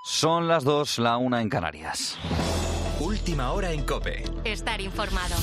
Son las 2, la 1 en Canarias. Última hora en COPE. Estar informado.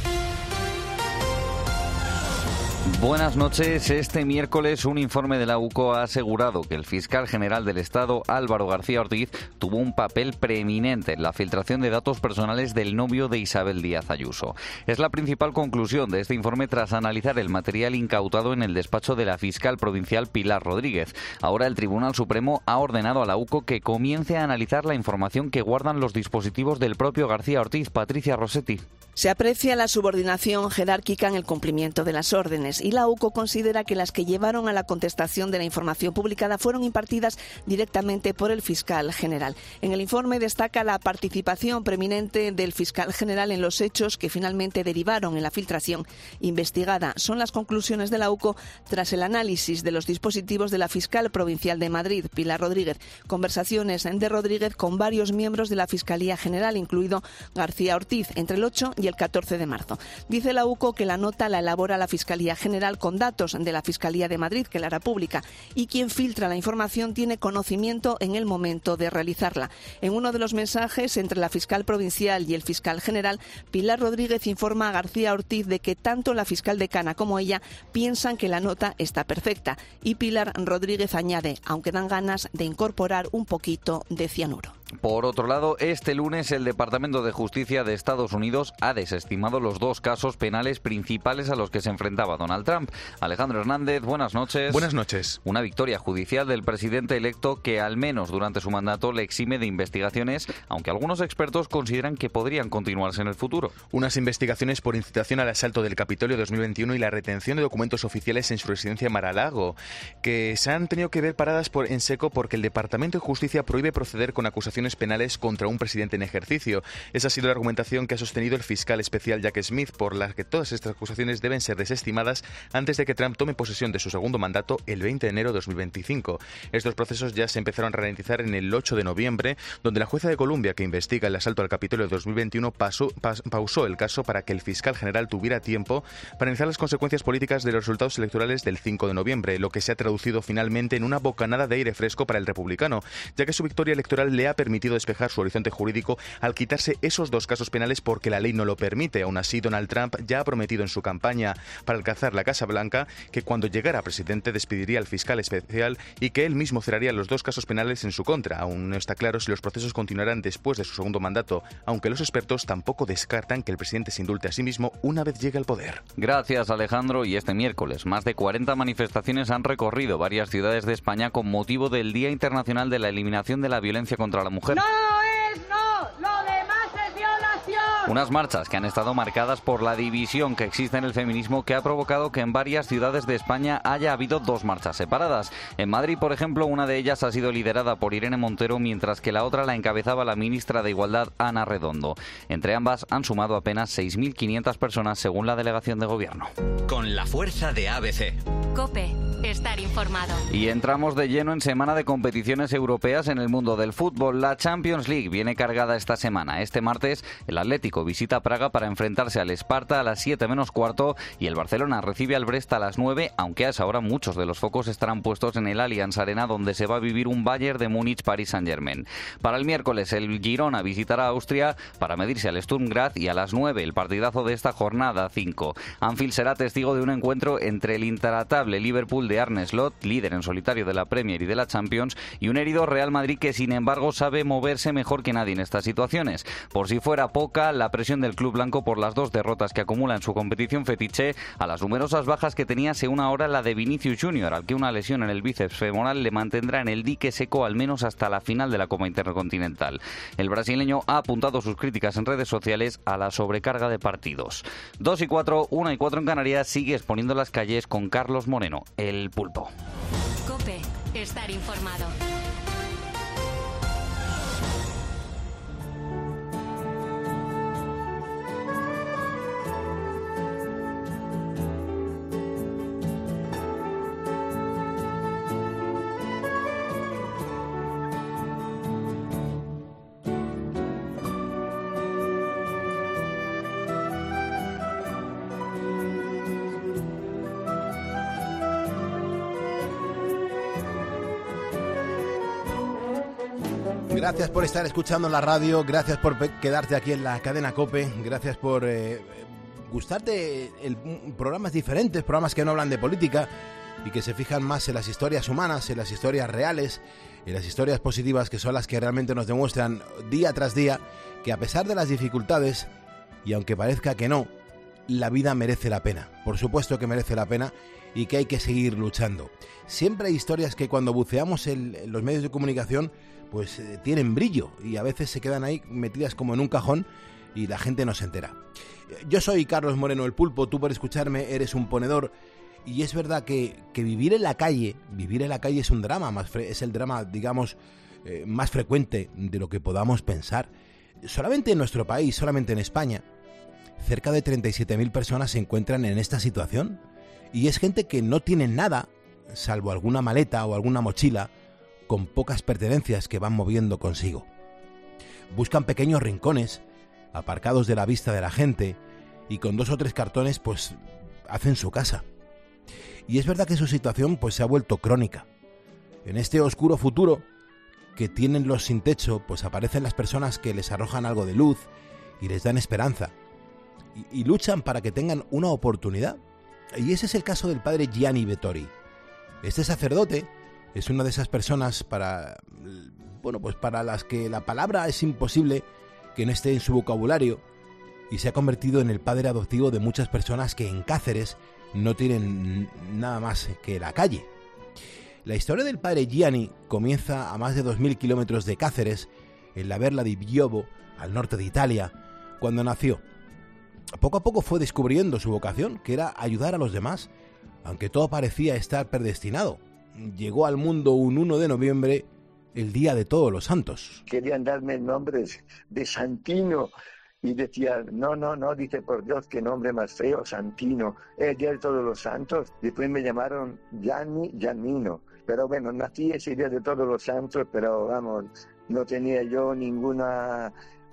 Buenas noches. Este miércoles un informe de la UCO ha asegurado que el fiscal general del Estado, Álvaro García Ortiz, tuvo un papel preeminente en la filtración de datos personales del novio de Isabel Díaz Ayuso. Es la principal conclusión de este informe tras analizar el material incautado en el despacho de la fiscal provincial Pilar Rodríguez. Ahora el Tribunal Supremo ha ordenado a la UCO que comience a analizar la información que guardan los dispositivos del propio García Ortiz. Patricia Rossetti. Se aprecia la subordinación jerárquica en el cumplimiento de las órdenes y la UCO considera que las que llevaron a la contestación de la información publicada fueron impartidas directamente por el fiscal general. En el informe destaca la participación preeminente del fiscal general en los hechos que finalmente derivaron en la filtración investigada. Son las conclusiones de la UCO tras el análisis de los dispositivos de la fiscal provincial de Madrid, Pilar Rodríguez. Conversaciones de Rodríguez con varios miembros de la Fiscalía General, incluido García Ortiz, entre el 8 y el 14 de marzo. Dice la UCO que la nota la elabora la Fiscalía General con datos de la Fiscalía de Madrid, que la hará pública, y quien filtra la información tiene conocimiento en el momento de realizarla. En uno de los mensajes entre la fiscal provincial y el fiscal general, Pilar Rodríguez informa a García Ortiz de que tanto la fiscal decana como ella piensan que la nota está perfecta, y Pilar Rodríguez añade, aunque dan ganas de incorporar un poquito de cianuro. Por otro lado, este lunes el Departamento de Justicia de Estados Unidos ha desestimado los 2 casos penales principales a los que se enfrentaba Donald Trump. Alejandro Hernández, buenas noches. Buenas noches. Una victoria judicial del presidente electo que al menos durante su mandato le exime de investigaciones, aunque algunos expertos consideran que podrían continuarse en el futuro. Unas investigaciones por incitación al asalto del Capitolio 2021 y la retención de documentos oficiales en su residencia en Mar-a-Lago, que se han tenido que ver paradas en seco porque el Departamento de Justicia prohíbe proceder con acusaciones penales contra un presidente en ejercicio. Esa ha sido la argumentación que ha sostenido el fiscal especial Jack Smith, por la que todas estas acusaciones deben ser desestimadas antes de que Trump tome posesión de su segundo mandato el 20 de enero de 2025. Estos procesos ya se empezaron a ralentizar en el 8 de noviembre, donde la jueza de Columbia que investiga el asalto al Capitolio de 2021 pausó el caso para que el fiscal general tuviera tiempo para analizar las consecuencias políticas de los resultados electorales del 5 de noviembre, lo que se ha traducido finalmente en una bocanada de aire fresco para el republicano, ya que su victoria electoral le ha permitido despejar su horizonte jurídico al quitarse esos 2 casos penales porque la ley no lo permite. Aún así, Donald Trump ya ha prometido en su campaña para alcanzar la Casa Blanca que cuando llegara a presidente despediría al fiscal especial y que él mismo cerraría los 2 casos penales en su contra. Aún no está claro si los procesos continuarán después de su segundo mandato, aunque los expertos tampoco descartan que el presidente se indulte a sí mismo una vez llegue al poder. Gracias, Alejandro. Y este miércoles, más de 40 manifestaciones han recorrido varias ciudades de España con motivo del Día Internacional de la Eliminación de la Violencia contra la Mujer. ¡No es no! ¡Lo demás es violación! Unas marchas que han estado marcadas por la división que existe en el feminismo, que ha provocado que en varias ciudades de España haya habido 2 marchas separadas. En Madrid, por ejemplo, una de ellas ha sido liderada por Irene Montero, mientras que la otra la encabezaba la ministra de Igualdad, Ana Redondo. Entre ambas han sumado apenas 6.500 personas, según la delegación de gobierno. Con la fuerza de ABC. COPE. Estar informado. Y entramos de lleno en semana de competiciones europeas en el mundo del fútbol. La Champions League viene cargada esta semana. Este martes el Atlético visita Praga para enfrentarse al Sparta a las 7 menos cuarto y el Barcelona recibe al Brest a las 9, aunque a esa hora muchos de los focos estarán puestos en el Allianz Arena, donde se va a vivir un Bayern de Múnich-Paris Saint-Germain. Para el miércoles el Girona visitará a Austria para medirse al Sturm Graz y a las 9 el partidazo de esta jornada 5. Anfield será testigo de un encuentro entre el intratable Liverpool de Arne Slot, líder en solitario de la Premier y de la Champions, y un herido Real Madrid que sin embargo sabe moverse mejor que nadie en estas situaciones. Por si fuera poca, la presión del club blanco por las 2 derrotas que acumula en su competición fetiche, a las numerosas bajas que tenía se une ahora la de Vinicius Junior, al que una lesión en el bíceps femoral le mantendrá en el dique seco al menos hasta la final de la Copa Intercontinental. El brasileño ha apuntado sus críticas en redes sociales a la sobrecarga de partidos. 2 y 4, 1 y 4 en Canarias, sigue exponiendo las calles con Carlos Moreno, el Pulpo. COPE. Estar informado. Gracias por estar escuchando la radio, gracias por quedarte aquí en la cadena COPE, gracias por gustarte programas diferentes, programas que no hablan de política y que se fijan más en las historias humanas, en las historias reales, en las historias positivas, que son las que realmente nos demuestran día tras día que a pesar de las dificultades, y aunque parezca que no, la vida merece la pena. Por supuesto que merece la pena y que hay que seguir luchando. Siempre hay historias que cuando buceamos en los medios de comunicación pues tienen brillo y a veces se quedan ahí metidas como en un cajón y la gente no se entera. Yo soy Carlos Moreno el Pulpo, tú por escucharme eres un ponedor, y es verdad que vivir en la calle es un drama, es el drama, digamos, más frecuente de lo que podamos pensar. Solamente en nuestro país, solamente en España, cerca de 37.000 personas se encuentran en esta situación, y es gente que no tiene nada, salvo alguna maleta o alguna mochila, con pocas pertenencias que van moviendo consigo. Buscan pequeños rincones, aparcados de la vista de la gente, y con 2 o 3 cartones pues hacen su casa. Y es verdad que su situación pues se ha vuelto crónica. En este oscuro futuro que tienen los sin techo, pues aparecen las personas que les arrojan algo de luz y les dan esperanza, y luchan para que tengan una oportunidad. Y ese es el caso del padre Gianni Vettori. Este sacerdote es una de esas personas para las que la palabra es imposible que no esté en su vocabulario, y se ha convertido en el padre adoptivo de muchas personas que en Cáceres no tienen nada más que la calle. La historia del padre Gianni comienza a más de 2.000 kilómetros de Cáceres, en la Verla di Biobo, al norte de Italia, cuando nació. Poco a poco fue descubriendo su vocación, que era ayudar a los demás, aunque todo parecía estar predestinado. Llegó al mundo un 1 de noviembre, el día de Todos los Santos. Querían darme el nombre de Santino, y decía, no, dice, por Dios, qué nombre más feo, Santino, el día de Todos los Santos. Después me llamaron Giannino, pero bueno, nací ese día de Todos los Santos, pero vamos, no tenía yo ninguna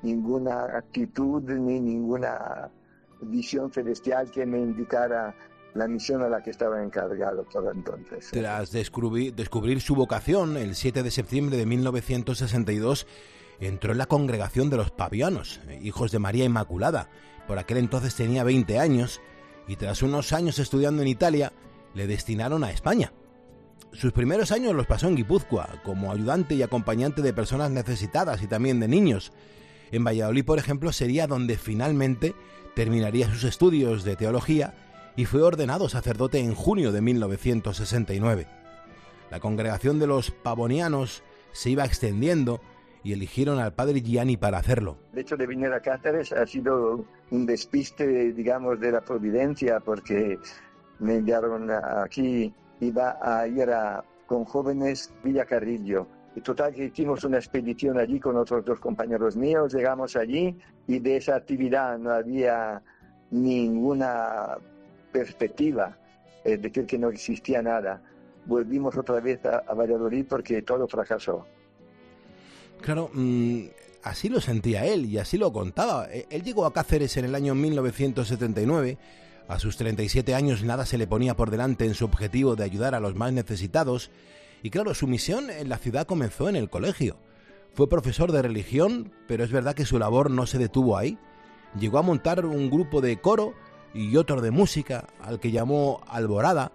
actitud ni ninguna visión celestial que me indicara la misión a la que estaba encargado todo entonces. Tras descubrir su vocación, el 7 de septiembre de 1962, entró en la congregación de los Pavianos, hijos de María Inmaculada. Por aquel entonces tenía 20 años, y tras unos años estudiando en Italia, le destinaron a España. Sus primeros años los pasó en Guipúzcoa, como ayudante y acompañante de personas necesitadas y también de niños. En Valladolid, por ejemplo, sería donde finalmente terminaría sus estudios de teología y fue ordenado sacerdote en junio de 1969. La congregación de los pavonianos se iba extendiendo y eligieron al padre Gianni para hacerlo. El hecho de venir a Cáceres ha sido un despiste, digamos, de la providencia, porque me enviaron aquí, iba a ir con jóvenes Villa Carrillo. Y total que hicimos una expedición allí con otros 2 compañeros míos, llegamos allí y de esa actividad no había ninguna perspectiva, es decir, que no existía nada. Volvimos otra vez a Valladolid porque todo fracasó. Claro, así lo sentía él y así lo contaba. Él llegó a Cáceres en el año 1979. A sus 37 años nada se le ponía por delante en su objetivo de ayudar a los más necesitados. Y claro, su misión en la ciudad comenzó en el colegio. Fue profesor de religión, pero es verdad que su labor no se detuvo ahí. Llegó a montar un grupo de coro y otro de música, al que llamó Alborada.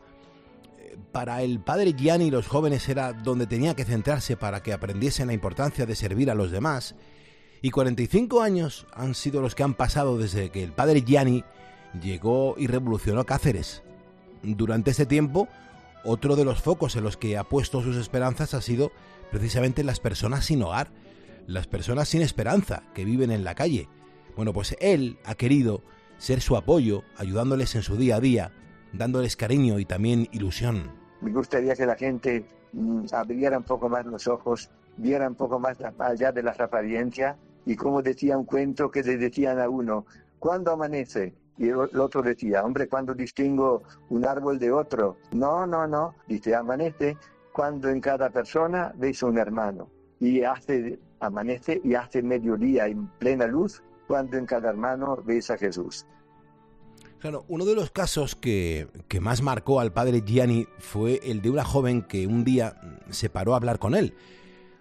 Para el padre Gianni los jóvenes era donde tenía que centrarse para que aprendiesen la importancia de servir a los demás. Y 45 años han sido los que han pasado desde que el padre Gianni llegó y revolucionó Cáceres. Durante este tiempo, otro de los focos en los que ha puesto sus esperanzas ha sido precisamente las personas sin hogar, las personas sin esperanza que viven en la calle. Bueno, pues él ha querido ser su apoyo, ayudándoles en su día a día, dándoles cariño y también ilusión. Me gustaría que la gente abriera un poco más los ojos, viera un poco más allá de las apariencias, y como decía un cuento que le decían a uno, ¿cuándo amanece? Y el otro decía, hombre, ¿cuándo distingo un árbol de otro? No, dice, amanece cuando en cada persona ves un hermano, y amanece y hace mediodía en plena luz cuando en cada hermano ves a Jesús. Claro, uno de los casos que más marcó al padre Gianni fue el de una joven que un día se paró a hablar con él.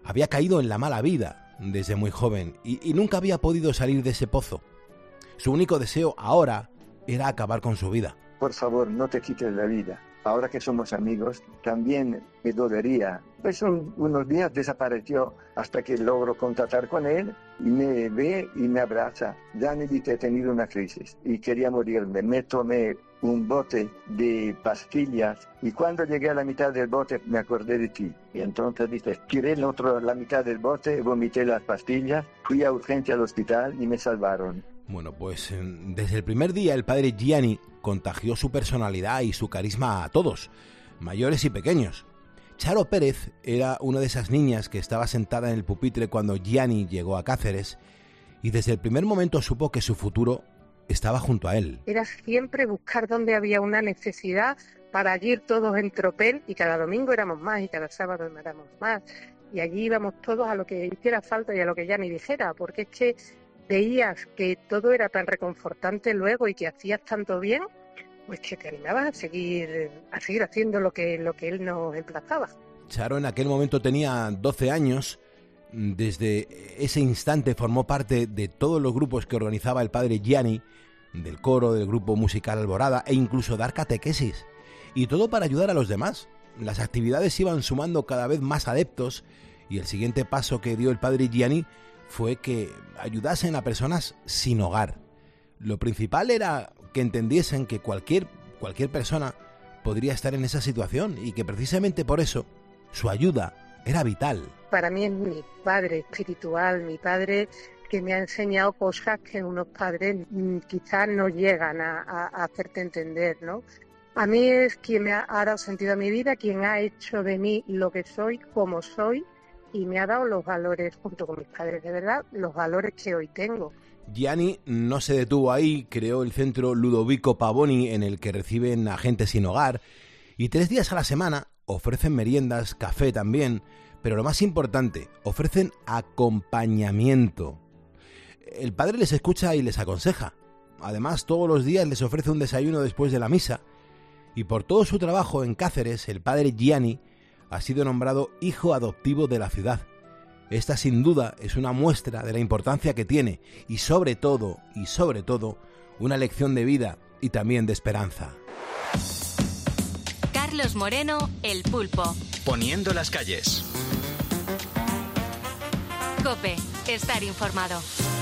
Había caído en la mala vida desde muy joven y nunca había podido salir de ese pozo. Su único deseo ahora era acabar con su vida. Por favor, no te quites la vida. Ahora que somos amigos, también me dolería. Pues unos días desapareció hasta que logro contactar con él y me ve y me abraza. Gianni, dice, he tenido una crisis y quería morirme. Me tomé un bote de pastillas y cuando llegué a la mitad del bote me acordé de ti. Y entonces dice, tiré la mitad del bote, vomité las pastillas, fui a urgencia al hospital y me salvaron. Bueno, pues desde el primer día el padre Gianni contagió su personalidad y su carisma a todos, mayores y pequeños. Charo Pérez era una de esas niñas que estaba sentada en el pupitre cuando Gianni llegó a Cáceres y desde el primer momento supo que su futuro estaba junto a él. Era siempre buscar donde había una necesidad para ir todos en tropel y cada domingo éramos más y cada sábado éramos más. Y allí íbamos todos a lo que hiciera falta y a lo que Gianni dijera, porque es que veías que todo era tan reconfortante luego y que hacías tanto bien, pues que te animabas a seguir haciendo lo que él nos emplazaba. Charo en aquel momento tenía 12 años. Desde ese instante formó parte de todos los grupos que organizaba el padre Gianni, del coro, del grupo musical Alborada e incluso dar catequesis. Y todo para ayudar a los demás. Las actividades iban sumando cada vez más adeptos y el siguiente paso que dio el padre Gianni fue que ayudasen a personas sin hogar. Lo principal era que entendiesen que cualquier persona podría estar en esa situación y que precisamente por eso su ayuda era vital. Para mí es mi padre espiritual, mi padre que me ha enseñado cosas que unos padres quizás no llegan a hacerte entender, ¿no? A mí es quien me ha dado sentido a mi vida, quien ha hecho de mí lo que soy, como soy, y me ha dado los valores, junto con mis padres, de verdad, los valores que hoy tengo. Gianni no se detuvo ahí, creó el centro Ludovico Pavoni en el que reciben a gente sin hogar y 3 días a la semana ofrecen meriendas, café también, pero lo más importante, ofrecen acompañamiento. El padre les escucha y les aconseja. Además, todos los días les ofrece un desayuno después de la misa y por todo su trabajo en Cáceres, el padre Gianni ha sido nombrado hijo adoptivo de la ciudad. Esta sin duda es una muestra de la importancia que tiene y sobre todo, una lección de vida y también de esperanza. Carlos Moreno, El Pulpo. Poniendo las calles. COPE, estar informado.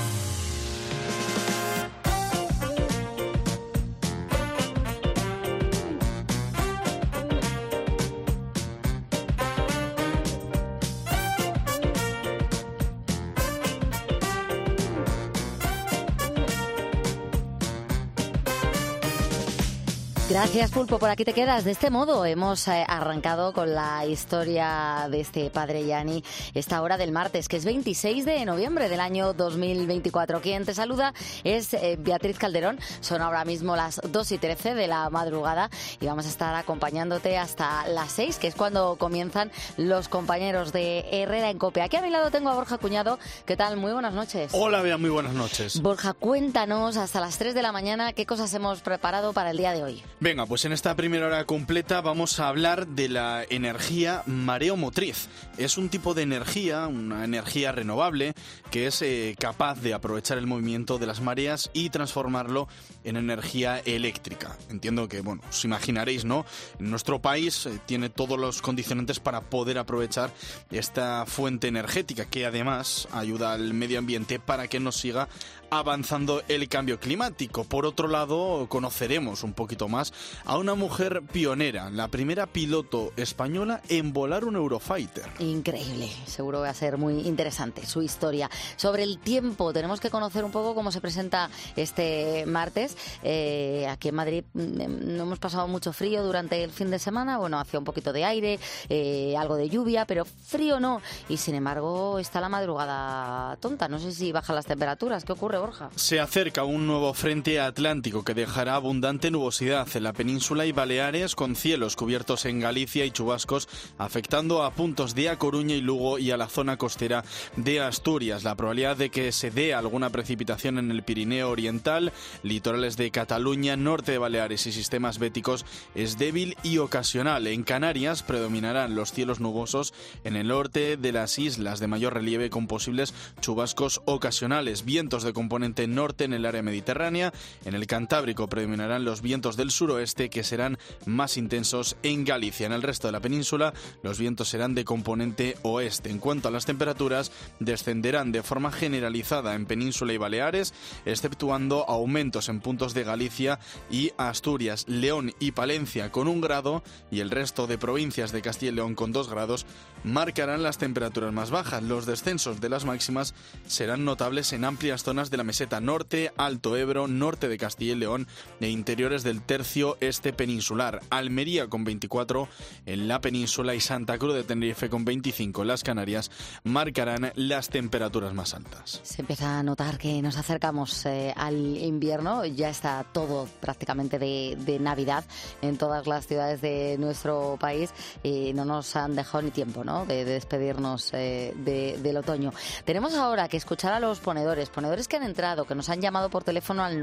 Gracias, Pulpo, por aquí te quedas. De este modo hemos arrancado con la historia de este padre Gianni esta hora del martes, que es 26 de noviembre del año 2024. Quien te saluda es Beatriz Calderón. Son ahora mismo las 2:13 de la madrugada y vamos a estar acompañándote hasta las 6, que es cuando comienzan los compañeros de Herrera en COPE. Aquí a mi lado tengo a Borja Cuñado. ¿Qué tal? Muy buenas noches. Hola, Bea, muy buenas noches. Borja, cuéntanos hasta las 3 de la mañana qué cosas hemos preparado para el día de hoy. Venga, pues en esta primera hora completa vamos a hablar de la energía mareomotriz. Es un tipo de energía, una energía renovable, que es capaz de aprovechar el movimiento de las mareas y transformarlo en energía eléctrica. Entiendo que, bueno, os imaginaréis, ¿no? Nuestro país tiene todos los condicionantes para poder aprovechar esta fuente energética, que además ayuda al medio ambiente para que nos siga avanzando el cambio climático. Por otro lado, conoceremos un poquito más a una mujer pionera, la primera piloto española en volar un Eurofighter. Increíble, seguro va a ser muy interesante su historia. Sobre el tiempo, tenemos que conocer un poco cómo se presenta este martes. Aquí en Madrid no hemos pasado mucho frío durante el fin de semana, bueno, hacía un poquito de aire, algo de lluvia, pero frío no. Y sin embargo está la madrugada tonta, no sé si bajan las temperaturas. ¿Qué ocurre, Borja? Se acerca un nuevo frente atlántico que dejará abundante nubosidad en la península y Baleares, con cielos cubiertos en Galicia y chubascos afectando a puntos de A Coruña y Lugo y a la zona costera de Asturias. La probabilidad de que se dé alguna precipitación en el Pirineo Oriental, litorales de Cataluña, norte de Baleares y sistemas béticos es débil y ocasional. En Canarias predominarán los cielos nubosos en el norte de las islas de mayor relieve, con posibles chubascos ocasionales. Vientos de componente norte en el área mediterránea. En el Cantábrico predominarán los vientos del suroeste, que serán más intensos en Galicia. En el resto de la península los vientos serán de componente oeste. En cuanto a las temperaturas, descenderán de forma generalizada en Península y Baleares, exceptuando aumentos en puntos de Galicia y Asturias, León y Palencia con 1 grado, y el resto de provincias de Castilla y León con 2 grados marcarán las temperaturas más bajas. Los descensos de las máximas serán notables en amplias zonas de la meseta norte, Alto Ebro, norte de Castilla y León e interiores del tercio este peninsular. Almería con 24 en la península y Santa Cruz de Tenerife con 25 en las Canarias marcarán las temperaturas más altas. Se empieza a notar que nos acercamos al invierno, ya está todo prácticamente de Navidad en todas las ciudades de nuestro país y no nos han dejado ni tiempo, ¿no?, de despedirnos del otoño. Tenemos ahora que escuchar a los ponedores que han entrado, que nos han llamado por teléfono al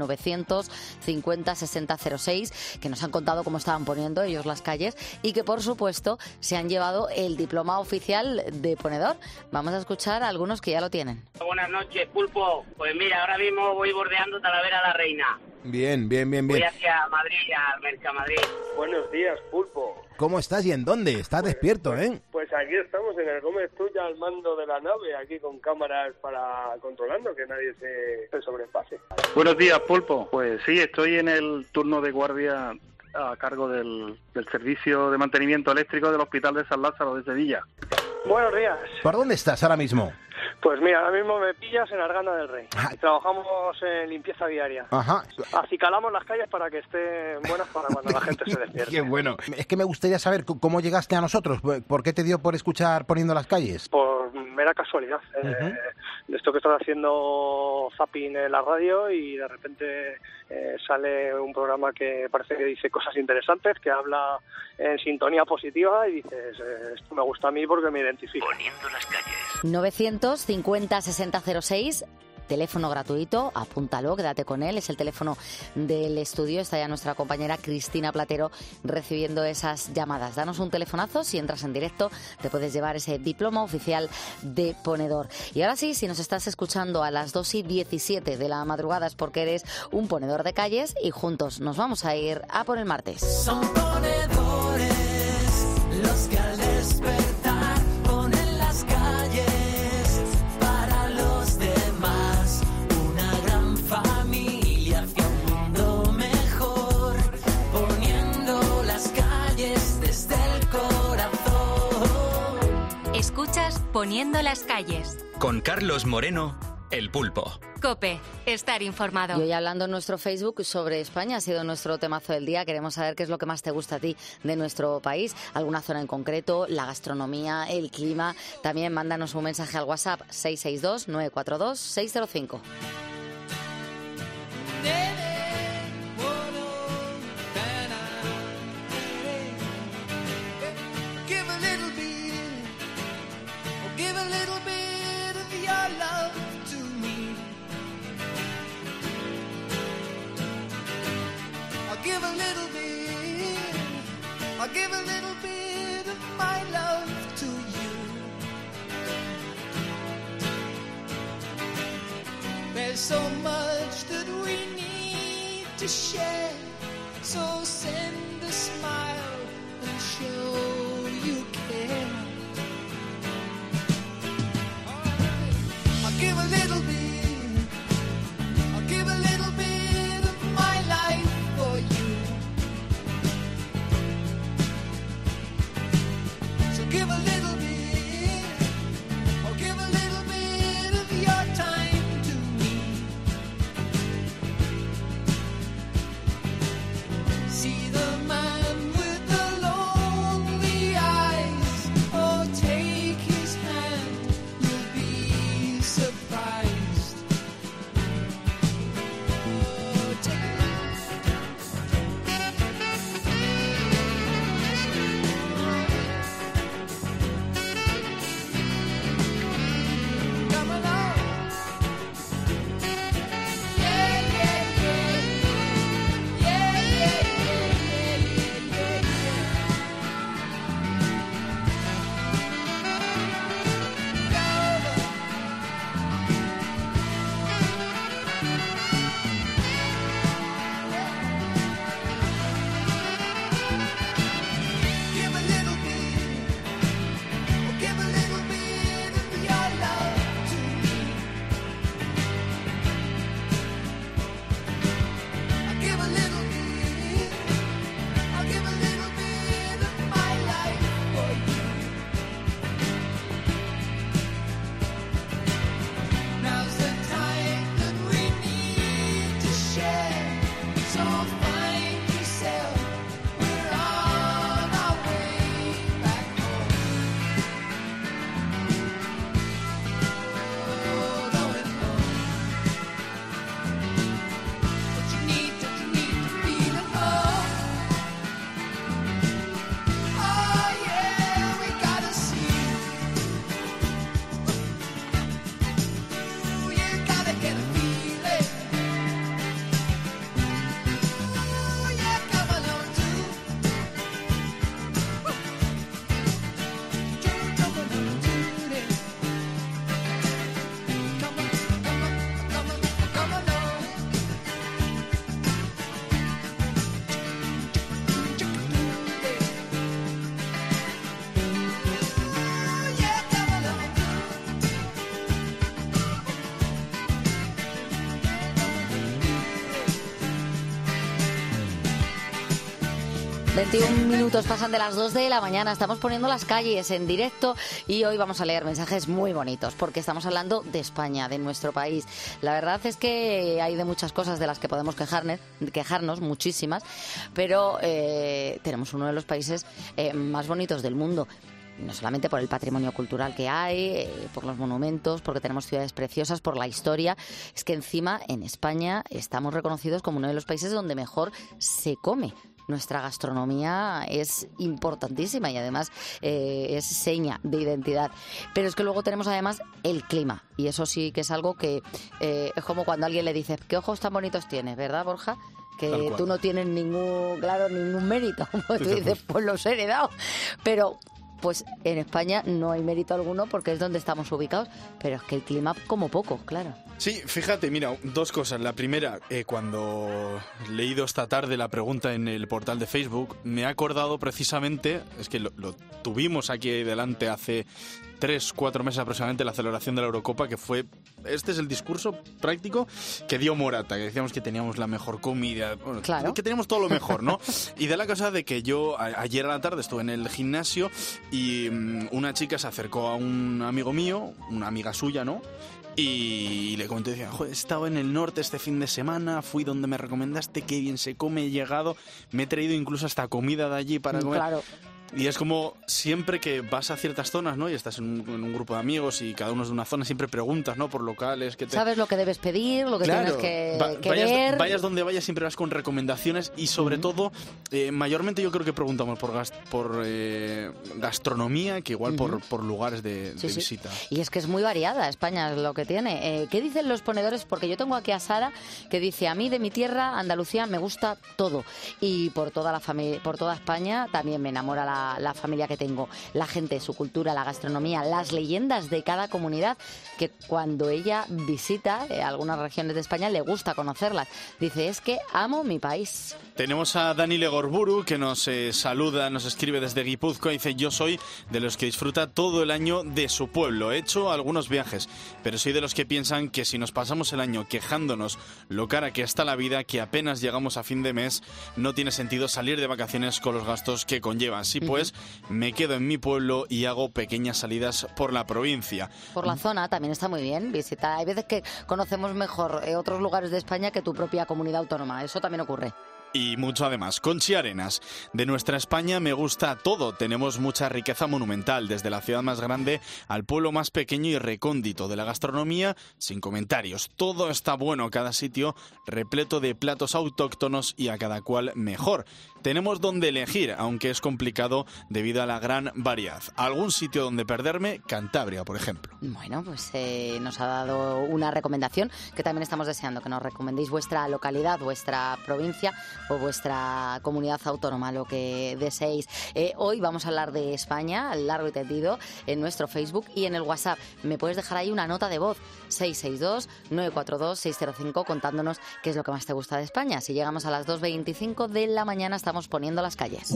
950 60 06, que nos han contado cómo estaban poniendo ellos las calles y que, por supuesto, se han llevado el diploma oficial de ponedor. Vamos a escuchar a algunos que ya lo tienen. Buenas noches, Pulpo. Pues mira, ahora mismo voy bordeando Talavera la Reina. Bien. Voy hacia Madrid, al Mercamadrid. Buenos días, Pulpo. ¿Cómo estás y en dónde? Estás despierto, ¿eh? Pues aquí estamos en el Gómez Tuya al mando de la nave, aquí con cámaras para controlando que nadie se sobrepase. Buenos días, Pulpo. Pues sí, estoy en el turno de guardia a cargo del servicio de mantenimiento eléctrico del Hospital de San Lázaro de Sevilla. Buenos días. ¿Por dónde estás ahora mismo? Pues mira, ahora mismo me pillas en Arganda del Rey. Trabajamos en limpieza diaria. Ajá. Acicalamos las calles para que estén buenas para cuando la gente se despierte. Qué bueno. Es que me gustaría saber cómo llegaste a nosotros. ¿Por qué te dio por escuchar Poniendo las calles? Por mera casualidad. De esto que estoy haciendo zapping en la radio y de repente sale un programa que parece que dice cosas interesantes, que habla en sintonía positiva y dices, esto me gusta a mí porque me identifica. Poniendo las calles. 950 60 06, teléfono gratuito, apúntalo, quédate con él, es el teléfono del estudio. Está ya nuestra compañera Cristina Platero recibiendo esas llamadas. Danos un telefonazo, si entras en directo te puedes llevar ese diploma oficial de ponedor. Y ahora sí, si nos estás escuchando a las 2:17 de la madrugada es porque eres un ponedor de calles y juntos nos vamos a ir a por el martes. Son ponedores los que al despertar ponen las calles para los demás, una gran familia hacia un mundo mejor, poniendo las calles desde el corazón. Escuchas Poniendo las calles. Con Carlos Moreno, El Pulpo. COPE, estar informado. Y hoy hablando en nuestro Facebook sobre España, ha sido nuestro temazo del día. Queremos saber qué es lo que más te gusta a ti de nuestro país, alguna zona en concreto, la gastronomía, el clima. También mándanos un mensaje al WhatsApp 662 942 605. I'll give a little bit of my love to you. There's so much that we need to share, so send a smile and show you care. I'll give a little bit, I'll give a little bit of my life for you. Give a little bit, or give a little bit of your time to me. See the 21 minutos pasan de las 2 de la mañana, estamos poniendo las calles en directo y hoy vamos a leer mensajes muy bonitos porque estamos hablando de España, de nuestro país. La verdad es que hay de muchas cosas de las que podemos quejarnos muchísimas, pero tenemos uno de los países más bonitos del mundo. No solamente por el patrimonio cultural que hay, por los monumentos, porque tenemos ciudades preciosas, por la historia. Es que encima en España estamos reconocidos como uno de los países donde mejor se come. Nuestra gastronomía es importantísima y además es seña de identidad. Pero es que luego tenemos además el clima. Y eso sí que es algo que es como cuando a alguien le dices, ¿qué ojos tan bonitos tienes? ¿Verdad, Borja? Que tú no tienes ningún mérito. Como tú dices, pues los he heredado. Pero pues en España no hay mérito alguno porque es donde estamos ubicados. Pero es que el clima como poco, claro. Sí, fíjate, mira, dos cosas. La primera, cuando he leído esta tarde la pregunta en el portal de Facebook, me he acordado precisamente, es que lo tuvimos aquí delante hace 3-4 meses aproximadamente, la celebración de la Eurocopa, que fue, este es el discurso práctico que dio Morata, que decíamos que teníamos la mejor comida, bueno, claro, que teníamos todo lo mejor, ¿no? Y da la cosa de que yo ayer a la tarde estuve en el gimnasio y una chica se acercó a un amigo mío, una amiga suya, ¿no? Y le comenté, decía, joder, he estado en el norte este fin de semana, fui donde me recomendaste, qué bien se come, he llegado, me he traído incluso hasta comida de allí para comer. Claro. Y es como siempre que vas a ciertas zonas, ¿no? Y estás en un grupo de amigos y cada uno es de una zona, siempre preguntas, ¿no? Por locales. Sabes lo que debes pedir, lo que tienes que ver. Vayas donde vayas, siempre vas con recomendaciones y sobre todo, mayormente yo creo que preguntamos por gastronomía, que igual por lugares de visita. Y es que es muy variada España, es lo que tiene. ¿Qué dicen los ponedores? Porque yo tengo aquí a Sara, que dice, a mí de mi tierra, Andalucía, me gusta todo. Y por toda España también me enamora la familia que tengo, la gente, su cultura, la gastronomía, las leyendas de cada comunidad, que cuando ella visita algunas regiones de España le gusta conocerlas. Dice, es que amo mi país. Tenemos a Dani Legorburu, que nos saluda, nos escribe desde Guipúzcoa, dice, yo soy de los que disfruta todo el año de su pueblo. He hecho algunos viajes, pero soy de los que piensan que si nos pasamos el año quejándonos lo cara que está la vida, que apenas llegamos a fin de mes, no tiene sentido salir de vacaciones con los gastos que conllevan. Sí, pues me quedo en mi pueblo y hago pequeñas salidas por la provincia. Por la zona también está muy bien visitar. Hay veces que conocemos mejor otros lugares de España que tu propia comunidad autónoma. Eso también ocurre. Y mucho además. Conchi Arenas, de nuestra España me gusta todo. Tenemos mucha riqueza monumental, desde la ciudad más grande al pueblo más pequeño y recóndito. De la gastronomía, sin comentarios. Todo está bueno, cada sitio repleto de platos autóctonos y a cada cual mejor. Tenemos donde elegir, aunque es complicado debido a la gran variedad. ¿Algún sitio donde perderme? Cantabria, por ejemplo. Bueno, pues nos ha dado una recomendación que también estamos deseando, que nos recomendéis vuestra localidad, vuestra provincia o vuestra comunidad autónoma, lo que deseéis. Hoy vamos a hablar de España, largo y tendido, en nuestro Facebook y en el WhatsApp. Me puedes dejar ahí una nota de voz, 662-942-605, contándonos qué es lo que más te gusta de España. Si llegamos a las 2:25 de la mañana, estamos poniendo las calles.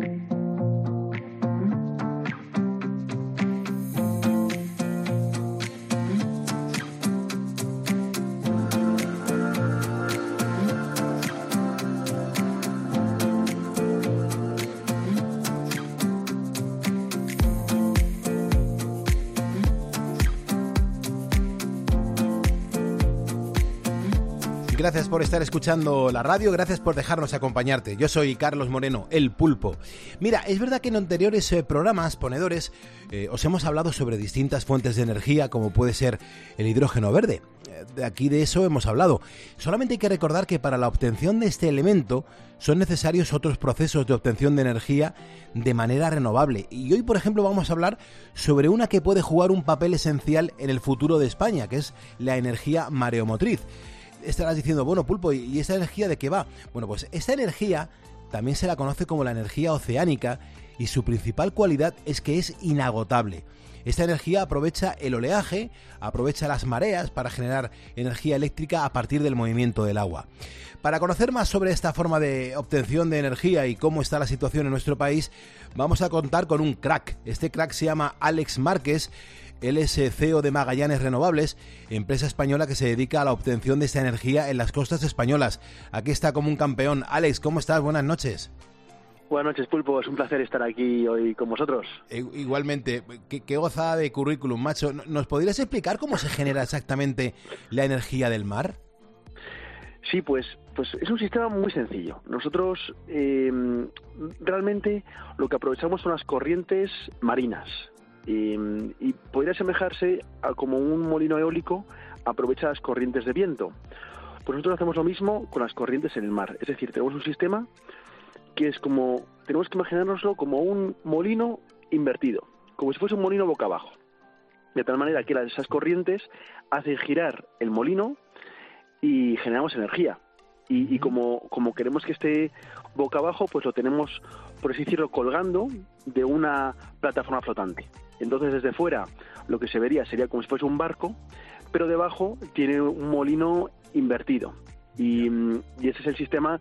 Gracias por estar escuchando la radio, gracias por dejarnos acompañarte. Yo soy Carlos Moreno, el Pulpo. Mira, es verdad que en anteriores programas, ponedores, os hemos hablado sobre distintas fuentes de energía, como puede ser el hidrógeno verde. De aquí de eso hemos hablado. Solamente hay que recordar que para la obtención de este elemento son necesarios otros procesos de obtención de energía de manera renovable. Y hoy, por ejemplo, vamos a hablar sobre una que puede jugar un papel esencial en el futuro de España, que es la energía mareomotriz. Estarás diciendo, bueno, Pulpo, ¿y esta energía de qué va? Bueno, pues esta energía también se la conoce como la energía oceánica y su principal cualidad es que es inagotable. Esta energía aprovecha el oleaje, aprovecha las mareas para generar energía eléctrica a partir del movimiento del agua. Para conocer más sobre esta forma de obtención de energía y cómo está la situación en nuestro país, vamos a contar con un crack. Este crack se llama Àlex Márquez. Él es CEO de Magallanes Renovables, empresa española que se dedica a la obtención de esta energía en las costas españolas. Aquí está como un campeón. Àlex, ¿cómo estás? Buenas noches. Buenas noches, Pulpo. Es un placer estar aquí hoy con vosotros. Igualmente, qué gozada de currículum, macho. ¿Nos podrías explicar cómo se genera exactamente la energía del mar? Sí, pues es un sistema muy sencillo. Nosotros realmente lo que aprovechamos son las corrientes marinas y podría asemejarse a como un molino eólico aprovecha las corrientes de viento. Pues nosotros hacemos lo mismo con las corrientes en el mar. Es decir, tenemos un sistema que es como, tenemos que imaginárnoslo como un molino invertido, como si fuese un molino boca abajo. De tal manera que esas corrientes hacen girar el molino y generamos energía. Y como queremos que esté boca abajo, pues lo tenemos, por así decirlo, colgando de una plataforma flotante. Entonces, desde fuera, lo que se vería sería como si fuese un barco, pero debajo tiene un molino invertido. Y ese es el sistema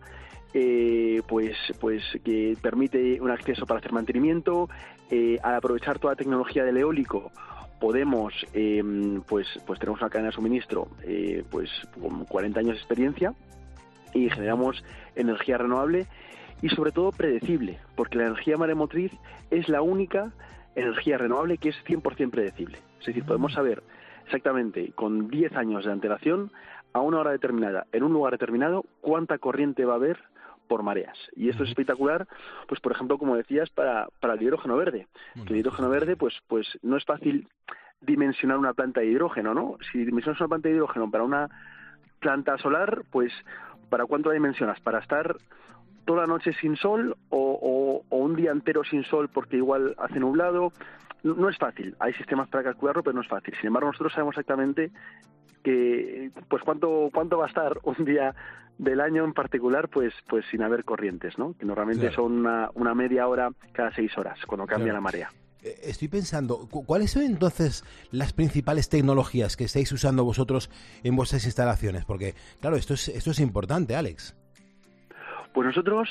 pues que permite un acceso para hacer mantenimiento. Al aprovechar toda la tecnología del eólico, podemos, pues tenemos una cadena de suministro pues con 40 años de experiencia y generamos energía renovable y sobre todo predecible, porque la energía maremotriz es la única energía renovable que es 100% predecible. Es decir, podemos saber exactamente con 10 años de antelación, a una hora determinada, en un lugar determinado, cuánta corriente va a haber por mareas. Y esto es espectacular, pues por ejemplo, como decías, para el hidrógeno verde. Que el hidrógeno verde, pues no es fácil dimensionar una planta de hidrógeno, ¿no? Si dimensionas una planta de hidrógeno para una planta solar, pues ¿para cuánto la dimensionas? ¿Para estar toda la noche sin sol o un día entero sin sol porque igual hace nublado? No es fácil. Hay sistemas para calcularlo, pero no es fácil. Sin embargo, nosotros sabemos exactamente que pues cuánto va a estar un día del año en particular, pues sin haber corrientes, ¿no? Que normalmente son una media hora cada 6 horas, cuando cambia la marea. Estoy pensando, ¿cuáles son entonces las principales tecnologías que estáis usando vosotros en vuestras instalaciones? Porque, claro, esto es importante, Alex. Pues nosotros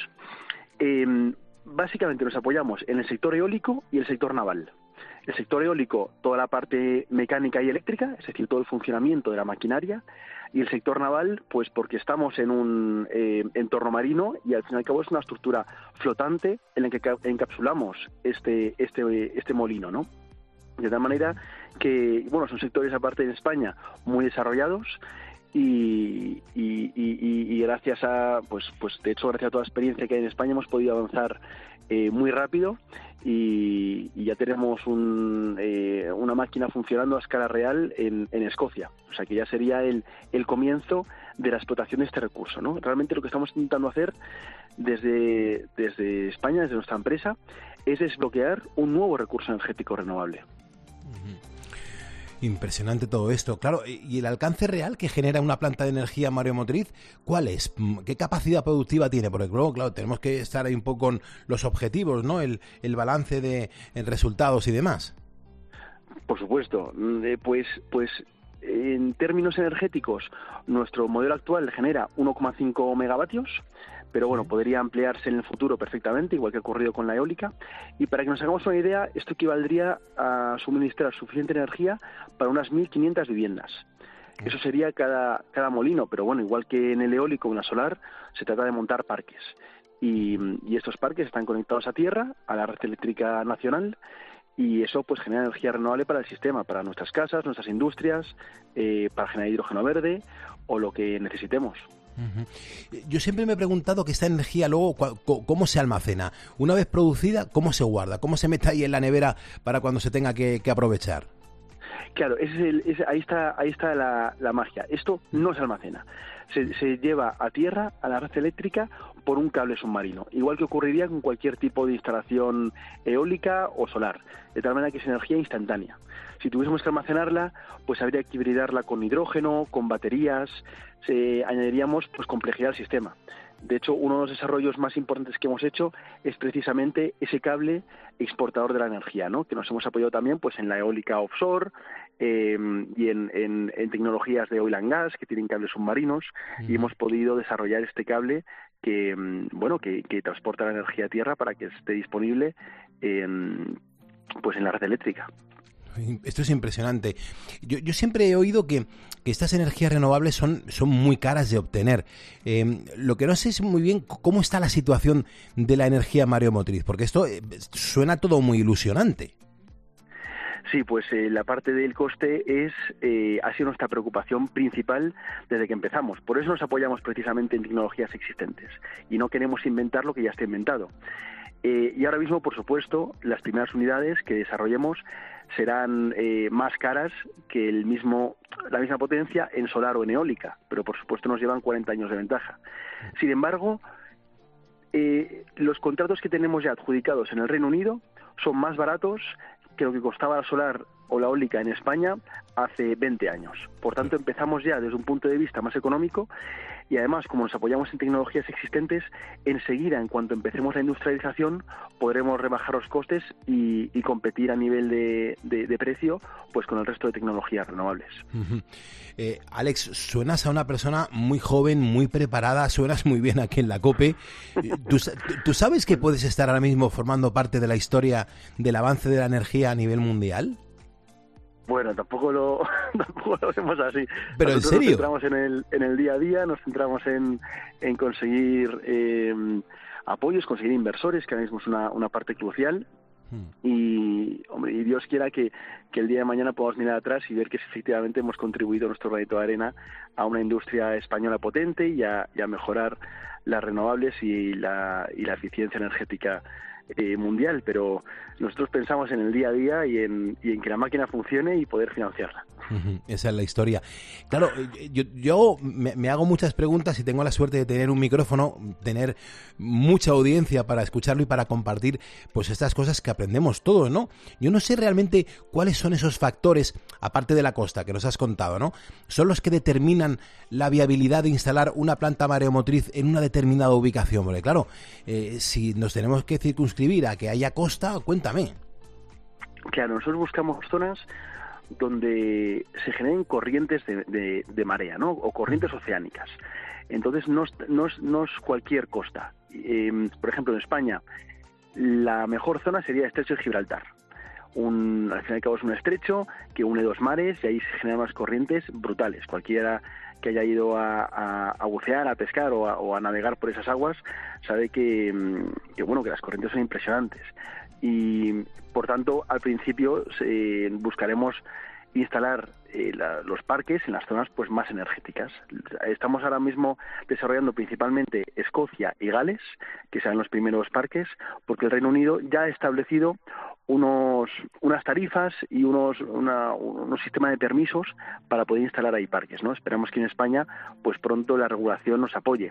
básicamente nos apoyamos en el sector eólico y el sector naval. El sector eólico, toda la parte mecánica y eléctrica, es decir, todo el funcionamiento de la maquinaria, y el sector naval, pues porque estamos en un entorno marino y al fin y al cabo es una estructura flotante en la que encapsulamos este molino, ¿no? De tal manera que, bueno, son sectores aparte en España muy desarrollados y gracias a, pues de hecho, gracias a toda la experiencia que hay en España hemos podido avanzar muy rápido y ya tenemos una máquina funcionando a escala real en Escocia. O sea que ya sería el comienzo de la explotación de este recurso, ¿no? Realmente lo que estamos intentando hacer desde España, desde nuestra empresa, es desbloquear un nuevo recurso energético renovable. Impresionante todo esto. Claro, ¿y el alcance real que genera una planta de energía mareomotriz? ¿Cuál es? ¿Qué capacidad productiva tiene? Porque luego, claro, tenemos que estar ahí un poco con los objetivos, ¿no? El balance de resultados y demás. Por supuesto. Pues en términos energéticos, nuestro modelo actual genera 1,5 megavatios, pero bueno, podría ampliarse en el futuro perfectamente, igual que ha ocurrido con la eólica. Y para que nos hagamos una idea, esto equivaldría a suministrar suficiente energía para unas 1.500 viviendas. Eso sería cada molino, pero bueno, igual que en el eólico o en la solar, se trata de montar parques. Y estos parques están conectados a tierra, a la red eléctrica nacional, y eso pues genera energía renovable para el sistema, para nuestras casas, nuestras industrias, para generar hidrógeno verde o lo que necesitemos. Yo siempre me he preguntado que esta energía luego, ¿cómo se almacena? Una vez producida, ¿cómo se guarda? ¿Cómo se mete ahí en la nevera para cuando se tenga que aprovechar? Claro, ahí está la magia. Esto no se almacena. Se lleva a tierra, a la red eléctrica, por un cable submarino. Igual que ocurriría con cualquier tipo de instalación eólica o solar. De tal manera que es energía instantánea. Si tuviésemos que almacenarla, pues habría que hibridarla con hidrógeno, con baterías, añadiríamos pues complejidad al sistema. De hecho, uno de los desarrollos más importantes que hemos hecho es precisamente ese cable exportador de la energía, ¿no? Que nos hemos apoyado también pues en la eólica offshore y en tecnologías de oil and gas que tienen cables submarinos y hemos podido desarrollar este cable que transporta la energía a tierra para que esté disponible pues en la red eléctrica. Esto es impresionante. Yo siempre he oído que estas energías renovables son muy caras de obtener. Lo que no sé es muy bien cómo está la situación de la energía mareomotriz, porque esto suena todo muy ilusionante. Sí, pues la parte del coste ha sido nuestra preocupación principal desde que empezamos. Por eso nos apoyamos precisamente en tecnologías existentes y no queremos inventar lo que ya está inventado. Y ahora mismo, por supuesto, las primeras unidades que desarrollemos serán más caras que la misma potencia en solar o en eólica, pero por supuesto nos llevan 40 años de ventaja. Sin embargo, los contratos que tenemos ya adjudicados en el Reino Unido son más baratos que lo que costaba la solar o la eólica en España hace 20 años. Por tanto, empezamos ya desde un punto de vista más económico y además, como nos apoyamos en tecnologías existentes, enseguida, en cuanto empecemos la industrialización, podremos rebajar los costes y competir a nivel de precio pues con el resto de tecnologías renovables. Uh-huh. Alex, suenas a una persona muy joven, muy preparada, suenas muy bien aquí en la COPE. ¿Tú sabes que puedes estar ahora mismo formando parte de la historia del avance de la energía a nivel mundial? Bueno, tampoco lo vemos así. Pero nosotros ¿en serio? Nos centramos en el día a día, nos centramos en conseguir apoyos, conseguir inversores, que ahora mismo es una parte crucial. Y Dios quiera que el día de mañana podamos mirar atrás y ver que efectivamente hemos contribuido nuestro granito de arena a una industria española potente y a mejorar las renovables y la eficiencia energética mundial, pero nosotros pensamos en el día a día y en que la máquina funcione y poder financiarla. Esa es la historia. Claro, yo me hago muchas preguntas y tengo la suerte de tener un micrófono, tener mucha audiencia para escucharlo y para compartir pues estas cosas que aprendemos todos, ¿no? Yo no sé realmente cuáles son esos factores, aparte de la costa que nos has contado, ¿no? Son los que determinan la viabilidad de instalar una planta mareomotriz en una determinada ubicación, porque claro, si nos tenemos que circunscribir a que haya costa, cuéntame. Claro, nosotros buscamos zonas donde se generen corrientes de marea, ¿no? O corrientes oceánicas. Entonces no es cualquier costa. Por ejemplo, en España la mejor zona sería el estrecho de Gibraltar. Al fin y al cabo es un estrecho que une dos mares y ahí se generan unas corrientes brutales. Cualquiera que haya ido a bucear, a pescar o a navegar por esas aguas sabe que las corrientes son impresionantes. Y por tanto, al principio buscaremos instalar los parques en las zonas pues más energéticas. Estamos ahora mismo desarrollando principalmente Escocia y Gales, que serán los primeros parques, porque el Reino Unido ya ha establecido unas tarifas y unos sistemas de permisos para poder instalar ahí parques, ¿no? Esperamos que en España pues pronto la regulación nos apoye.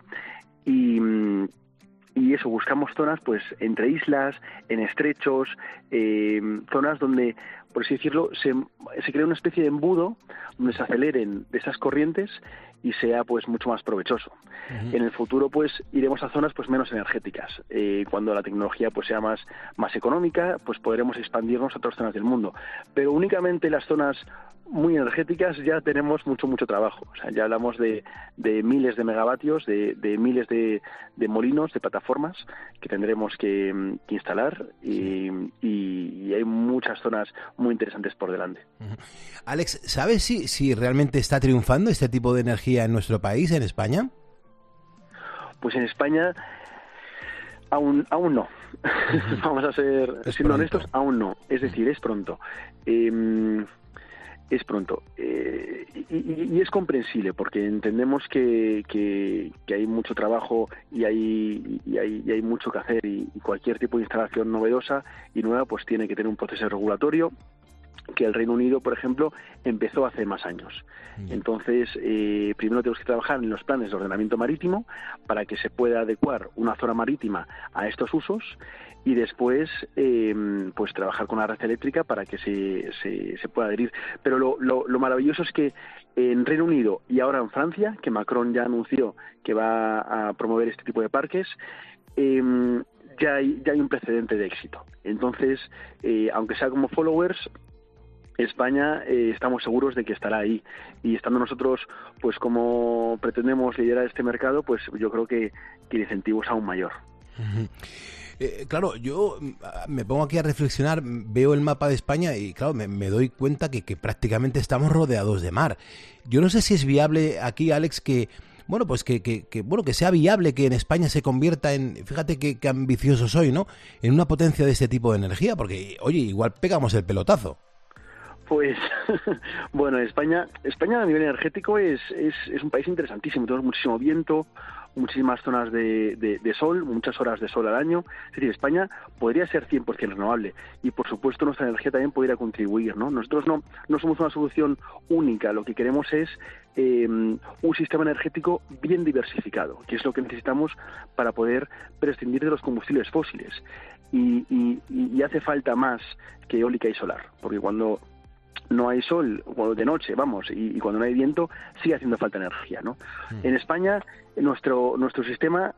Y eso, buscamos zonas pues entre islas, en estrechos, zonas donde, por así decirlo, se crea una especie de embudo donde se aceleren de esas corrientes y sea pues mucho más provechoso. Uh-huh. En el futuro pues iremos a zonas pues menos energéticas. Cuando la tecnología pues sea más económica, pues podremos expandirnos a otras zonas del mundo. Pero únicamente las zonas muy energéticas ya tenemos mucho trabajo. O sea, ya hablamos de miles de megavatios, de miles de molinos, de plataformas que tendremos que instalar y hay muchas zonas muy interesantes por delante. Alex, ¿sabes si realmente está triunfando este tipo de energía en nuestro país, en España? Pues en España aún no. Vamos a ser siendo honestos, aún no. Es decir, es pronto. Es pronto y es comprensible porque entendemos que hay mucho trabajo y hay mucho que hacer y cualquier tipo de instalación novedosa y nueva pues tiene que tener un proceso regulatorio que el Reino Unido, por ejemplo, empezó hace más años. Entonces, primero tenemos que trabajar en los planes de ordenamiento marítimo para que se pueda adecuar una zona marítima a estos usos y después pues trabajar con la red eléctrica para que se pueda adherir. Pero lo maravilloso es que en Reino Unido y ahora en Francia, que Macron ya anunció que va a promover este tipo de parques, ya hay un precedente de éxito. Entonces, aunque sea como followers, España estamos seguros de que estará ahí y estando nosotros pues como pretendemos liderar este mercado, pues yo creo que el incentivo es aún mayor. Claro, yo me pongo aquí a reflexionar, veo el mapa de España y claro, me doy cuenta que prácticamente estamos rodeados de mar. Yo no sé si es viable aquí, Alex, que sea viable que en España se convierta en, fíjate qué ambicioso soy, ¿no?, en una potencia de este tipo de energía, porque, oye, igual pegamos el pelotazo. Pues, bueno, España a nivel energético es un país interesantísimo. Tenemos muchísimo viento, muchísimas zonas de sol, muchas horas de sol al año. Es decir, España podría ser 100% renovable y, por supuesto, nuestra energía también podría contribuir, ¿no? Nosotros no somos una solución única. Lo que queremos es un sistema energético bien diversificado, que es lo que necesitamos para poder prescindir de los combustibles fósiles. Y hace falta más que eólica y solar, porque cuando no hay sol, o de noche, y cuando no hay viento, sigue haciendo falta energía, ¿no? En España, nuestro sistema,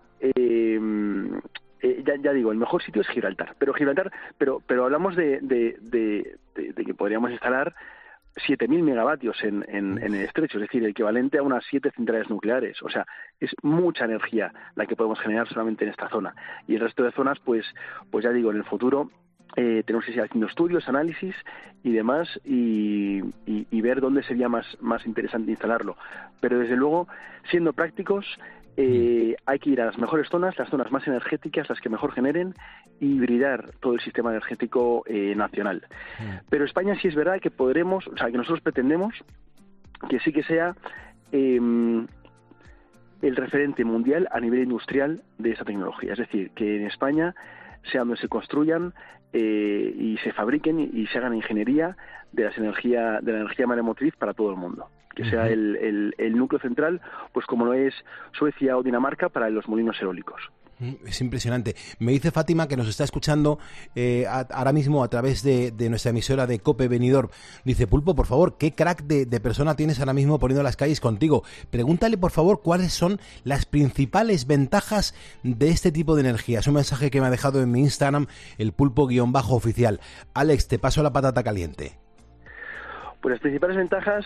ya digo, el mejor sitio es Gibraltar, pero hablamos de que podríamos instalar 7.000 megavatios en el estrecho, es decir, el equivalente a unas 7 centrales nucleares. O sea, es mucha energía la que podemos generar solamente en esta zona. Y el resto de zonas, pues ya digo, en el futuro tenemos que seguir haciendo estudios, análisis y demás, y ver dónde sería más interesante instalarlo. Pero desde luego, siendo prácticos, hay que ir a las mejores zonas, las zonas más energéticas, las que mejor generen, y hibridar todo el sistema energético nacional. Pero España sí es verdad que podremos, o sea, que nosotros pretendemos que sí que sea el referente mundial a nivel industrial de esa tecnología. Es decir, que en España sea donde se construyan y se fabriquen y se hagan ingeniería de la energía maremotriz para todo el mundo. Que sea el núcleo central, pues como lo es Suecia o Dinamarca para los molinos eólicos. Es impresionante. Me dice Fátima, que nos está escuchando ahora mismo a través de nuestra emisora de COPE Benidorm. Dice: Pulpo, por favor, ¿qué crack de persona tienes ahora mismo poniendo las calles contigo? Pregúntale, por favor, cuáles son las principales ventajas de este tipo de energía. Es un mensaje que me ha dejado en mi Instagram, el pulpo_oficial. Alex, te paso la patata caliente. Pues las principales ventajas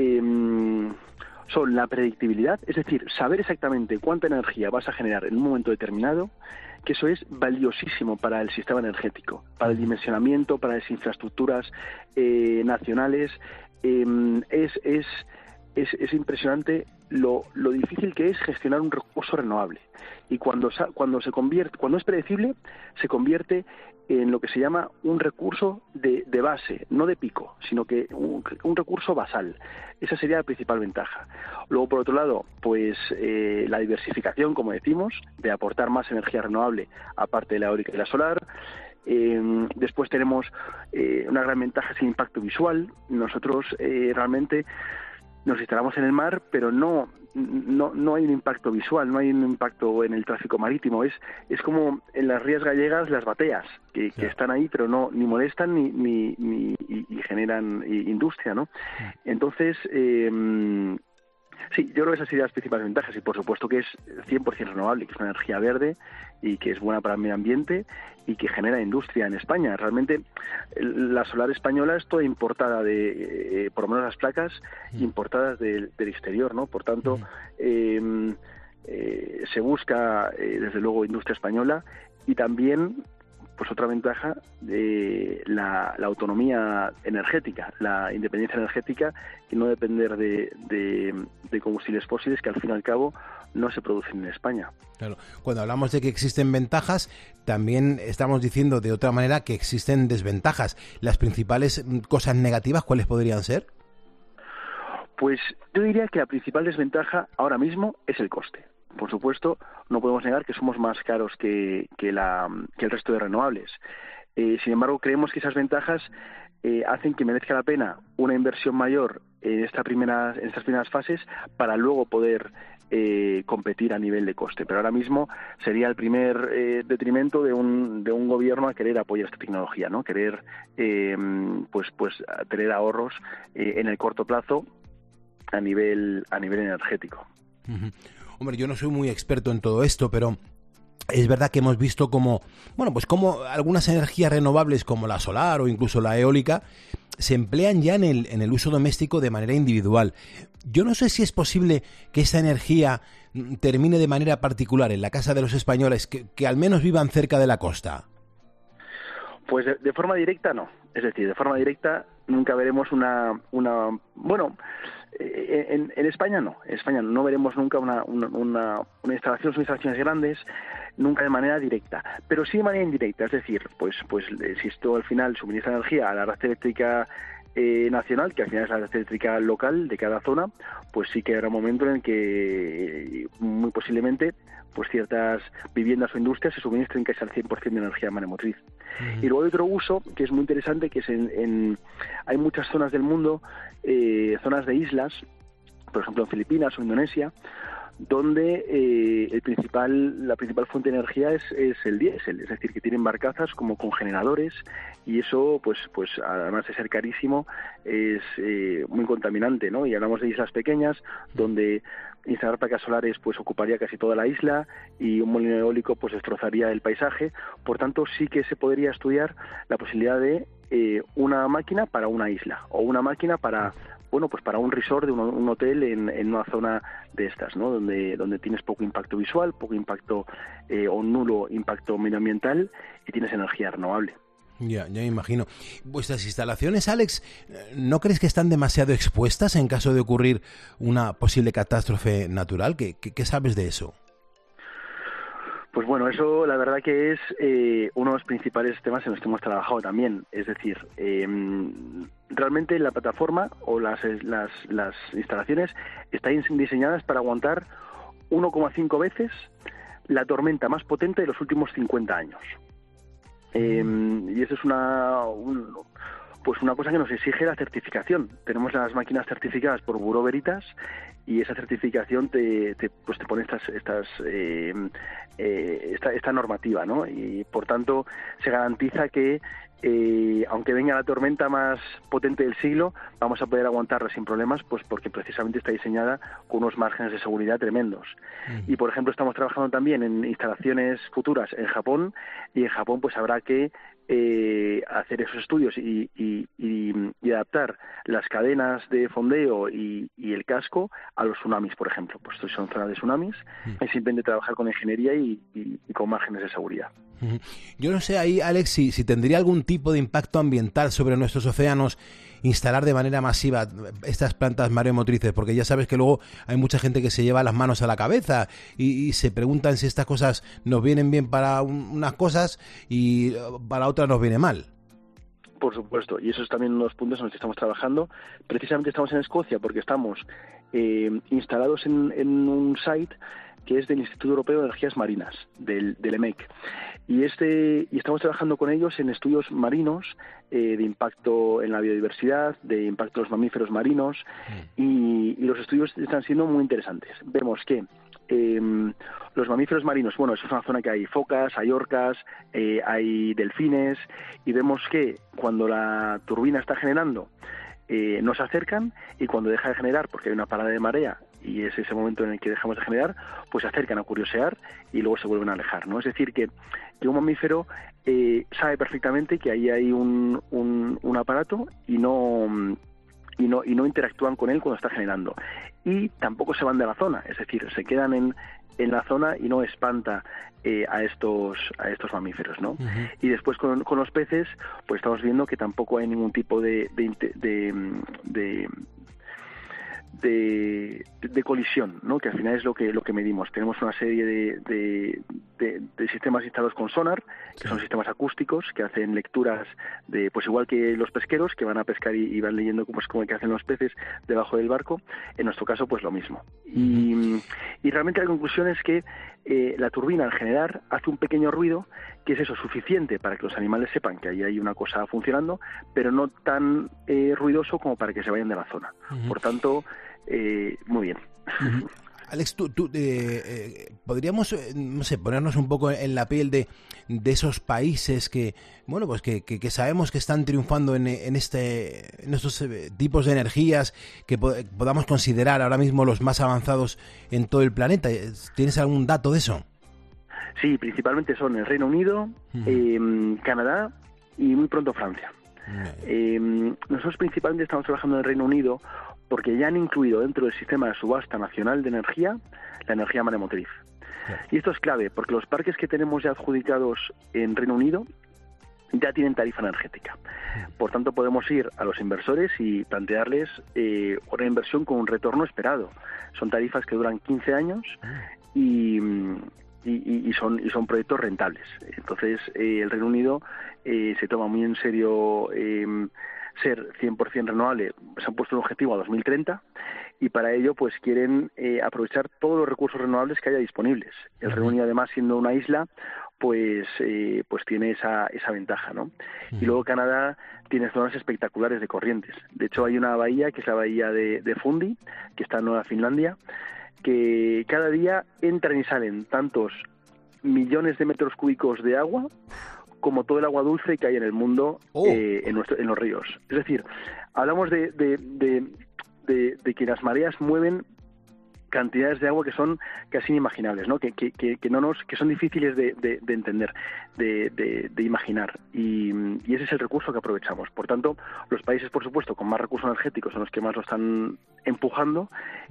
son la predictibilidad, es decir, saber exactamente cuánta energía vas a generar en un momento determinado, que eso es valiosísimo para el sistema energético, para el dimensionamiento, para las infraestructuras nacionales. Es impresionante lo difícil que es gestionar un recurso renovable. Y cuando es predecible, se convierte en lo que se llama un recurso de base, no de pico, sino que un recurso basal. Esa sería la principal ventaja. Luego, por otro lado, pues la diversificación, como decimos, de aportar más energía renovable, aparte de la eólica y la solar. Después tenemos una gran ventaja sin impacto visual. Nosotros realmente nos instalamos en el mar, pero no hay un impacto visual, no hay un impacto en el tráfico marítimo. Es como en las rías gallegas las bateas, que están ahí, pero ni molestan ni generan industria, ¿no? Entonces, sí, yo creo que esas serían las principales ventajas, y por supuesto que es 100% renovable, que es una energía verde y que es buena para el medio ambiente y que genera industria en España. Realmente la solar española es toda importada por lo menos las placas, importadas del exterior, ¿no? Por tanto, se busca desde luego industria española, y también, pues otra ventaja, la autonomía energética, la independencia energética, y no depender de combustibles fósiles que al fin y al cabo no se producen en España. Claro. Cuando hablamos de que existen ventajas, también estamos diciendo de otra manera que existen desventajas. ¿Las principales cosas negativas cuáles podrían ser? Pues yo diría que la principal desventaja ahora mismo es el coste. Por supuesto, no podemos negar que somos más caros que el resto de renovables. Sin embargo, creemos que esas ventajas hacen que merezca la pena una inversión mayor en estas primeras fases para luego poder competir a nivel de coste. Pero ahora mismo sería el primer detrimento de un gobierno a querer apoyar esta tecnología, ¿no? Querer pues tener ahorros en el corto plazo a nivel energético. Hombre, yo no soy muy experto en todo esto, pero es verdad que hemos visto como algunas energías renovables como la solar o incluso la eólica se emplean ya en el uso doméstico de manera individual. Yo no sé si es posible que esa energía termine de manera particular en la casa de los españoles, que al menos vivan cerca de la costa. Pues de forma directa no. Es decir, de forma directa nunca veremos una bueno, en España no. En España no veremos nunca una instalación, son instalaciones grandes, nunca de manera directa, pero sí de manera indirecta. Es decir, pues si esto al final suministra energía a la red eléctrica nacional, que al final es la red eléctrica local de cada zona, pues sí que habrá un momento en el que muy posiblemente pues ciertas viviendas o industrias se suministren casi al 100% de energía maremotriz. Y luego hay otro uso que es muy interesante, que es hay muchas zonas del mundo, zonas de islas, por ejemplo en Filipinas o Indonesia, donde la principal fuente de energía es el diésel, es decir, que tienen barcazas como con generadores, y eso pues además de ser carísimo es muy contaminante, ¿no? Y hablamos de islas pequeñas donde instalar placas solares pues ocuparía casi toda la isla, y un molino eólico pues destrozaría el paisaje. Por tanto, sí que se podría estudiar la posibilidad de una máquina para una isla, o una máquina para un resort de un hotel en una zona de estas, ¿no? Donde tienes poco impacto visual, poco impacto o nulo impacto medioambiental, y tienes energía renovable. Ya me imagino. ¿Vuestras instalaciones, Alex, no crees que están demasiado expuestas en caso de ocurrir una posible catástrofe natural? ¿Qué sabes de eso? Pues bueno, eso la verdad que es uno de los principales temas en los que hemos trabajado también. Es decir, realmente la plataforma o las instalaciones están diseñadas para aguantar 1,5 veces la tormenta más potente de los últimos 50 años. Y eso es una cosa que nos exige la certificación. Tenemos las máquinas certificadas por Bureau Veritas, y esa certificación te pone esta normativa, ¿no? Y por tanto se garantiza que aunque venga la tormenta más potente del siglo, vamos a poder aguantarla sin problemas, pues porque precisamente está diseñada con unos márgenes de seguridad tremendos. Y por ejemplo estamos trabajando también en instalaciones futuras en Japón, y en Japón pues habrá que hacer esos estudios y adaptar las cadenas de fondeo y el casco a los tsunamis, por ejemplo. Pues estos son zonas de tsunamis, es simplemente trabajar con ingeniería y con márgenes de seguridad. Yo no sé ahí, Alex, si tendría algún tipo de impacto ambiental sobre nuestros océanos instalar de manera masiva estas plantas mareomotrices, porque ya sabes que luego hay mucha gente que se lleva las manos a la cabeza y se preguntan si estas cosas nos vienen bien para unas cosas y para otras nos viene mal. Por supuesto, y eso es también uno de los puntos en los que estamos trabajando. Precisamente estamos en Escocia porque estamos instalados en un site que es del Instituto Europeo de Energías Marinas, del EMEC. Y estamos trabajando con ellos en estudios marinos de impacto en la biodiversidad, de impacto en los mamíferos marinos, y los estudios están siendo muy interesantes. Vemos que los mamíferos marinos, bueno, eso es una zona que hay focas, hay orcas, hay delfines, y vemos que cuando la turbina está generando no se acercan, y cuando deja de generar porque hay una parada de marea y es ese momento en el que dejamos de generar, pues se acercan a curiosear y luego se vuelven a alejar, ¿no? Es decir, que un mamífero sabe perfectamente que ahí hay un aparato y no interactúan con él cuando está generando, y tampoco se van de la zona, es decir, se quedan en la zona y no espanta a estos mamíferos, ¿no? Y después con los peces, pues estamos viendo que tampoco hay ningún tipo de colisión, ¿no? Que al final es lo que medimos. Tenemos una serie de sistemas instalados con sonar, que son sistemas acústicos que hacen lecturas pues igual que los pesqueros que van a pescar y van leyendo como que hacen los peces debajo del barco. En nuestro caso pues lo mismo. Y realmente la conclusión es que la turbina al generar hace un pequeño ruido que es eso, suficiente para que los animales sepan que ahí hay una cosa funcionando, pero no tan ruidoso como para que se vayan de la zona. Por tanto, muy bien. Alex, podríamos, no sé, ponernos un poco en la piel de esos países que, bueno, pues que sabemos que están triunfando en estos tipos de energías que podamos considerar ahora mismo los más avanzados en todo el planeta. ¿Tienes algún dato de eso? Sí, principalmente son el Reino Unido, Canadá y muy pronto Francia. Nosotros principalmente estamos trabajando en el Reino Unido porque ya han incluido dentro del sistema de subasta nacional de energía la energía maremotriz. Y esto es clave porque los parques que tenemos ya adjudicados en Reino Unido ya tienen tarifa energética. Por tanto, podemos ir a los inversores y plantearles una inversión con un retorno esperado. Son tarifas que duran 15 años y son proyectos rentables. Entonces, el Reino Unido se toma muy en serio ser 100% renovable. Se han puesto un objetivo a 2030 y para ello pues quieren aprovechar todos los recursos renovables que haya disponibles. El Reino Unido, además, siendo una isla, pues tiene esa ventaja, ¿no? Y luego Canadá tiene zonas espectaculares de corrientes. De hecho, hay una bahía, que es la bahía de Fundy, que está en Nueva Finlandia, que cada día entran y salen tantos millones de metros cúbicos de agua como todo el agua dulce que hay en el mundo en los ríos. Es decir, hablamos de que las mareas mueven cantidades de agua que son casi inimaginables, ¿no? Que son difíciles de entender, de imaginar, y ese es el recurso que aprovechamos. Por tanto, los países, por supuesto, con más recursos energéticos son los que más lo están empujando,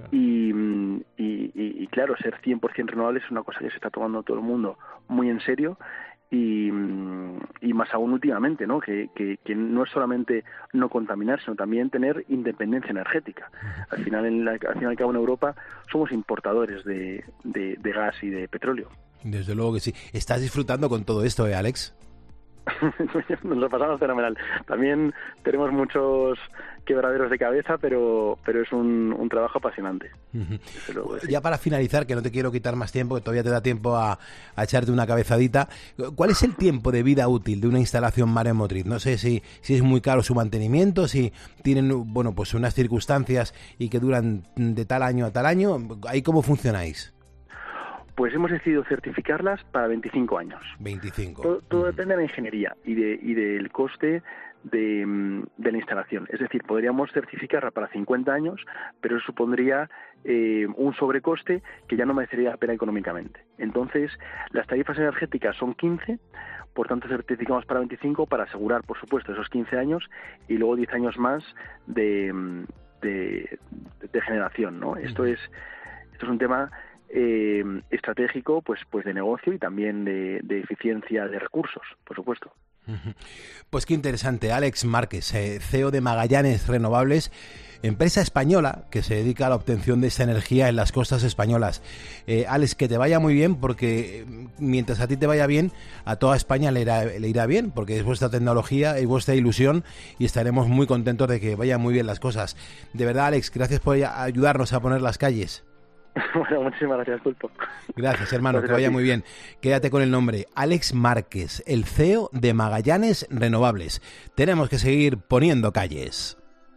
y claro, ser 100% renovable es una cosa que se está tomando todo el mundo muy en serio. Y más aún últimamente, ¿no? Que no es solamente no contaminar, sino también tener independencia energética. Al final y al cabo, en Europa somos importadores de gas y de petróleo. Desde luego que sí. ¿Estás disfrutando con todo esto, Alex? Nos lo pasamos fenomenal. También tenemos muchos quebraderos de cabeza, pero es un trabajo apasionante. Luego, sí. Ya para finalizar, que no te quiero quitar más tiempo, que todavía te da tiempo a echarte una cabezadita, ¿cuál es el tiempo de vida útil de una instalación maremotriz? No sé si es muy caro su mantenimiento, si tienen pues unas circunstancias y que duran de tal año a tal año. ¿Ahí cómo funcionáis? Pues hemos decidido certificarlas para 25 años. 25. Todo depende de la ingeniería y del coste de la instalación. Es decir, podríamos certificarla para 50 años, pero eso supondría un sobrecoste que ya no merecería la pena económicamente. Entonces, las tarifas energéticas son 15, por tanto certificamos para 25 para asegurar, por supuesto, esos 15 años y luego 10 años más de generación, ¿no? Esto es un tema estratégico, pues de negocio y también de eficiencia de recursos, por supuesto. Pues qué interesante. Alex Márquez, CEO de Magallanes Renovables, empresa española que se dedica a la obtención de esta energía en las costas españolas. Alex, que te vaya muy bien, porque mientras a ti te vaya bien, a toda España le irá bien, porque es vuestra tecnología, es vuestra ilusión y estaremos muy contentos de que vayan muy bien las cosas. De verdad, Alex, gracias por ayudarnos a poner las calles. Bueno, muchísimas gracias, Pulpo. Gracias, hermano, que vaya muy bien. Quédate con el nombre, Alex Márquez, el CEO de Magallanes Renovables. Tenemos que seguir poniendo calles.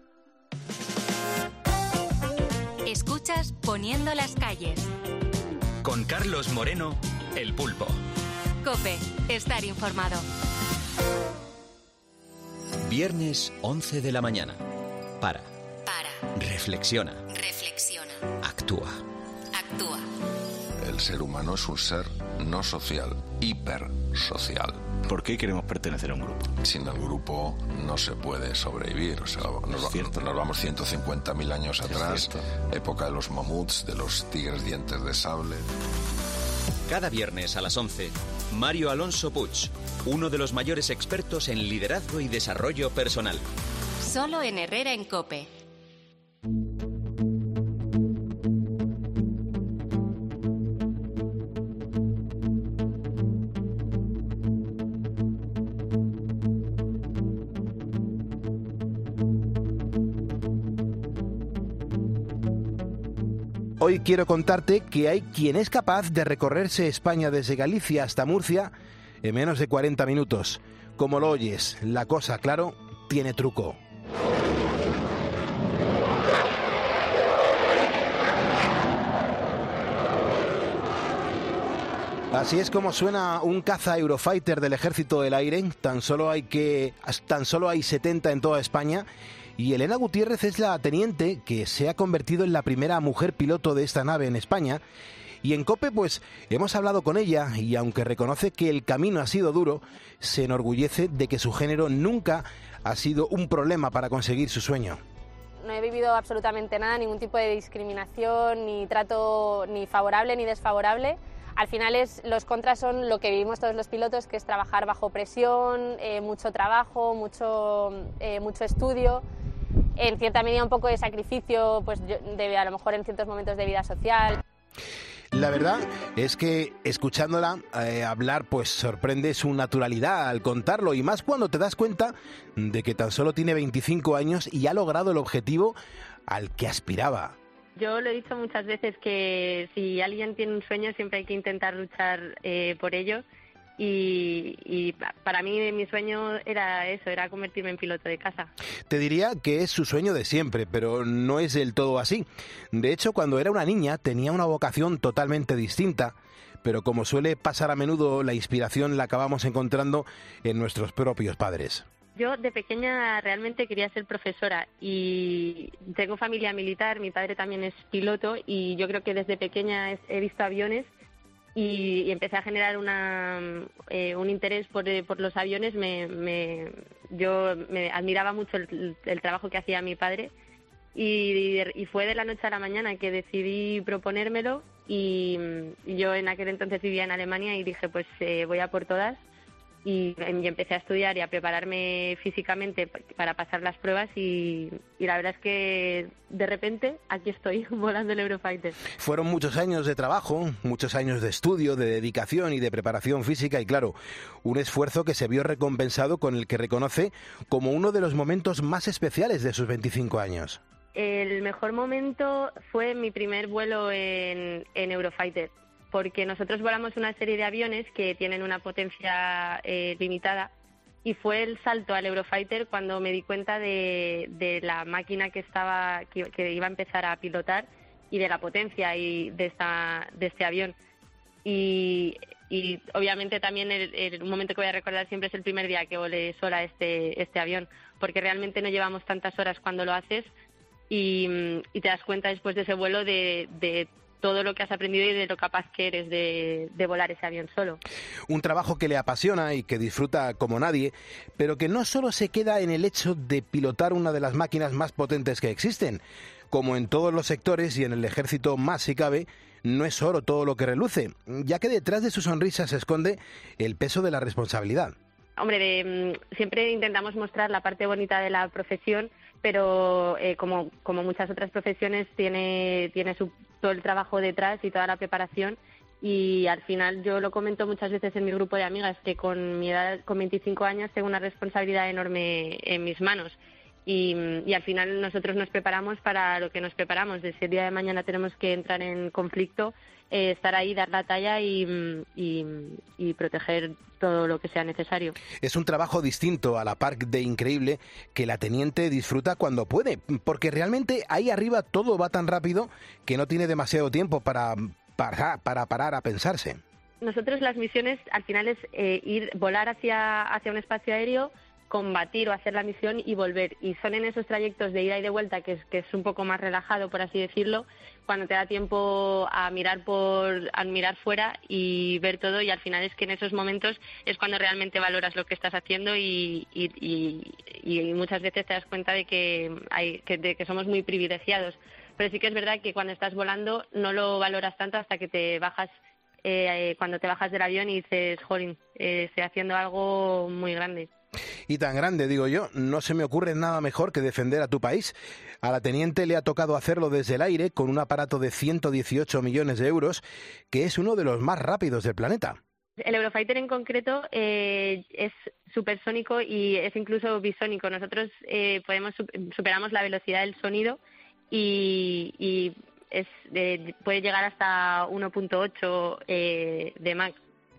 Escuchas Poniendo las calles. Con Carlos Moreno, El Pulpo. COPE, estar informado. Viernes 11 de la mañana. Para. Reflexiona. Actúa. El ser humano es un ser no social, hipersocial. ¿Por qué queremos pertenecer a un grupo? Sin el grupo no se puede sobrevivir. O sea, nos vamos 150.000 años atrás, época de los mamuts, de los tigres dientes de sable. Cada viernes a las 11, Mario Alonso Puig, uno de los mayores expertos en liderazgo y desarrollo personal. Solo en Herrera en COPE. Hoy quiero contarte que hay quien es capaz de recorrerse España desde Galicia hasta Murcia en menos de 40 minutos. Como lo oyes, la cosa, claro, tiene truco. Así es como suena un caza Eurofighter del Ejército del Aire. Tan solo hay 70 en toda España. Y Elena Gutiérrez es la teniente que se ha convertido en la primera mujer piloto de esta nave en España. Y en COPE pues hemos hablado con ella y aunque reconoce que el camino ha sido duro, se enorgullece de que su género nunca ha sido un problema para conseguir su sueño. No he vivido absolutamente nada, ningún tipo de discriminación, ni trato ni favorable ni desfavorable. Al final los contras son lo que vivimos todos los pilotos, que es trabajar bajo presión, mucho trabajo, mucho estudio, en cierta medida un poco de sacrificio, pues a lo mejor en ciertos momentos de vida social. La verdad es que escuchándola hablar pues sorprende su naturalidad al contarlo, y más cuando te das cuenta de que tan solo tiene 25 años y ha logrado el objetivo al que aspiraba. Yo lo he dicho muchas veces que si alguien tiene un sueño siempre hay que intentar luchar por ello, y para mí mi sueño era eso, era convertirme en piloto de caza. Te diría que es su sueño de siempre, pero no es del todo así. De hecho, cuando era una niña tenía una vocación totalmente distinta, pero como suele pasar a menudo, la inspiración la acabamos encontrando en nuestros propios padres. Yo de pequeña realmente quería ser profesora y tengo familia militar, mi padre también es piloto y yo creo que desde pequeña he visto aviones y empecé a generar un interés por los aviones. Yo me admiraba mucho el trabajo que hacía mi padre y fue de la noche a la mañana que decidí proponérmelo y yo en aquel entonces vivía en Alemania y dije pues voy a por todas. Y empecé a estudiar y a prepararme físicamente para pasar las pruebas y la verdad es que de repente aquí estoy volando el Eurofighter. Fueron muchos años de trabajo, muchos años de estudio, de dedicación y de preparación física y claro, un esfuerzo que se vio recompensado con el que reconoce como uno de los momentos más especiales de sus 25 años. El mejor momento fue mi primer vuelo en Eurofighter, porque nosotros volamos una serie de aviones que tienen una potencia limitada y fue el salto al Eurofighter cuando me di cuenta de la máquina que iba a empezar a pilotar y de la potencia y de este avión. Y obviamente también un momento que voy a recordar siempre es el primer día que volé sola este avión, porque realmente no llevamos tantas horas cuando lo haces y te das cuenta después de ese vuelo de todo lo que has aprendido y de lo capaz que eres de volar ese avión solo. Un trabajo que le apasiona y que disfruta como nadie, pero que no solo se queda en el hecho de pilotar una de las máquinas más potentes que existen. Como en todos los sectores y en el ejército más si cabe, no es oro todo lo que reluce, ya que detrás de su sonrisa se esconde el peso de la responsabilidad. Hombre, siempre intentamos mostrar la parte bonita de la profesión, pero como muchas otras profesiones tiene todo el trabajo detrás y toda la preparación, y al final yo lo comento muchas veces en mi grupo de amigas que con mi edad, con 25 años, tengo una responsabilidad enorme en mis manos y al final nosotros nos preparamos para lo que nos preparamos. Si el día de mañana tenemos que entrar en conflicto, estar ahí, dar la talla y proteger todo lo que sea necesario. Es un trabajo distinto a la par de increíble que la teniente disfruta cuando puede, porque realmente ahí arriba todo va tan rápido que no tiene demasiado tiempo para parar a pensarse. Nosotros las misiones al final es volar hacia un espacio aéreo, combatir o hacer la misión y volver, y son en esos trayectos de ida y de vuelta que es un poco más relajado, por así decirlo, cuando te da tiempo a mirar fuera y ver todo, y al final es que en esos momentos es cuando realmente valoras lo que estás haciendo y muchas veces te das cuenta de que somos muy privilegiados, pero sí que es verdad que cuando estás volando no lo valoras tanto hasta que te bajas, cuando te bajas del avión y dices, jolín, estoy haciendo algo muy grande. Y tan grande, digo yo, no se me ocurre nada mejor que defender a tu país. A la teniente le ha tocado hacerlo desde el aire con un aparato de 118 millones de euros, que es uno de los más rápidos del planeta. El Eurofighter en concreto es supersónico y es incluso bisónico. Nosotros superamos la velocidad del sonido y puede llegar hasta 1.8 de Mach.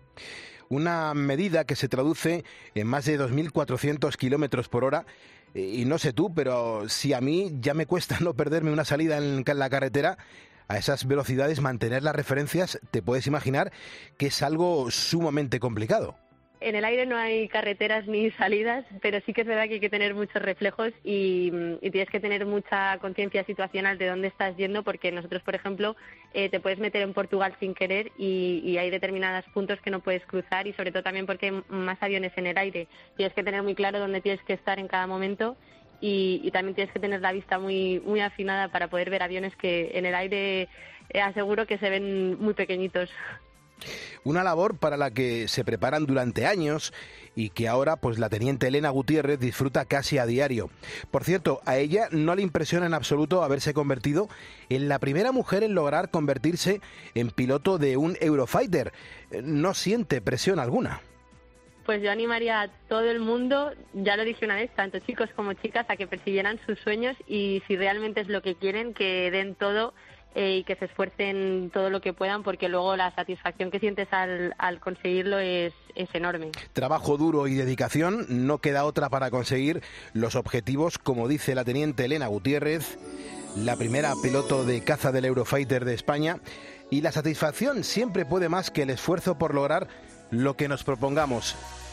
Una medida que se traduce en más de 2.400 kilómetros por hora. Y no sé tú, pero si a mí ya me cuesta no perderme una salida en la carretera, a esas velocidades mantener las referencias, te puedes imaginar que es algo sumamente complicado. En el aire no hay carreteras ni salidas, pero sí que es verdad que hay que tener muchos reflejos y tienes que tener mucha conciencia situacional de dónde estás yendo, porque nosotros, por ejemplo, te puedes meter en Portugal sin querer y hay determinados puntos que no puedes cruzar, y sobre todo también porque hay más aviones en el aire. Tienes que tener muy claro dónde tienes que estar en cada momento y también tienes que tener la vista muy, muy afinada para poder ver aviones que en el aire aseguro que se ven muy pequeñitos. Una labor para la que se preparan durante años y que ahora pues la teniente Elena Gutiérrez disfruta casi a diario. Por cierto, a ella no le impresiona en absoluto haberse convertido en la primera mujer en lograr convertirse en piloto de un Eurofighter. No siente presión alguna. Pues yo animaría a todo el mundo, ya lo dije una vez, tanto chicos como chicas, a que persiguieran sus sueños y si realmente es lo que quieren, que den todo y que se esfuercen todo lo que puedan, porque luego la satisfacción que sientes al conseguirlo es enorme. Trabajo duro y dedicación, no queda otra para conseguir los objetivos, como dice la teniente Elena Gutiérrez, la primera piloto de caza del Eurofighter de España, y la satisfacción siempre puede más que el esfuerzo por lograr lo que nos propongamos.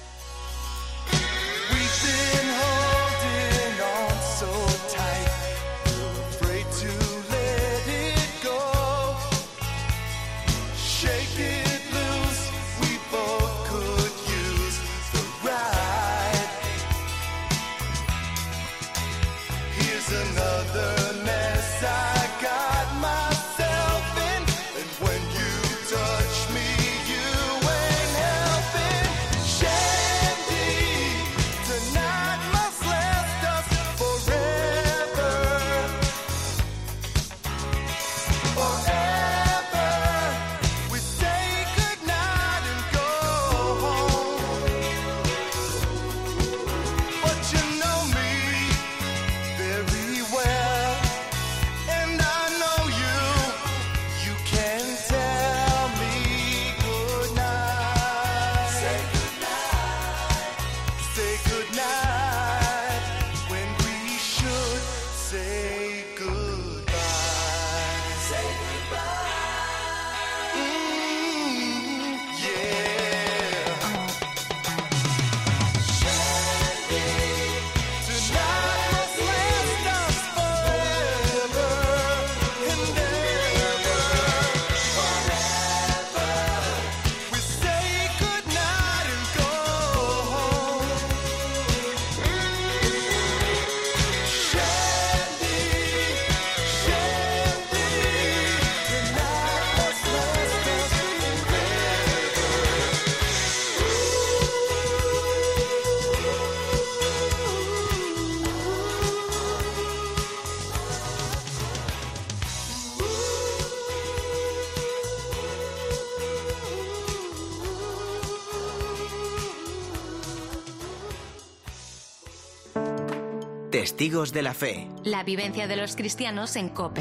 Testigos de la fe. La vivencia de los cristianos en COPE.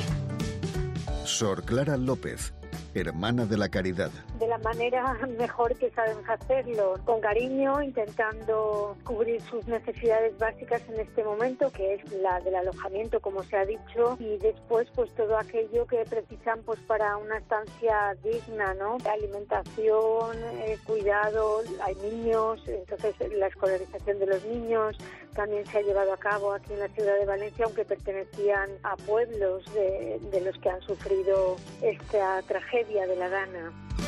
Sor Clara López, hermana de la Caridad. De la manera mejor que sabemos hacerlo, con cariño, intentando cubrir sus necesidades básicas en este momento, que es la del alojamiento, como se ha dicho, y después pues todo aquello que precisan pues para una estancia digna, ¿no? Alimentación, cuidado, hay niños, entonces la escolarización de los niños también se ha llevado a cabo aquí en la ciudad de Valencia, aunque pertenecían a pueblos de los que han sufrido esta tragedia de la Dana.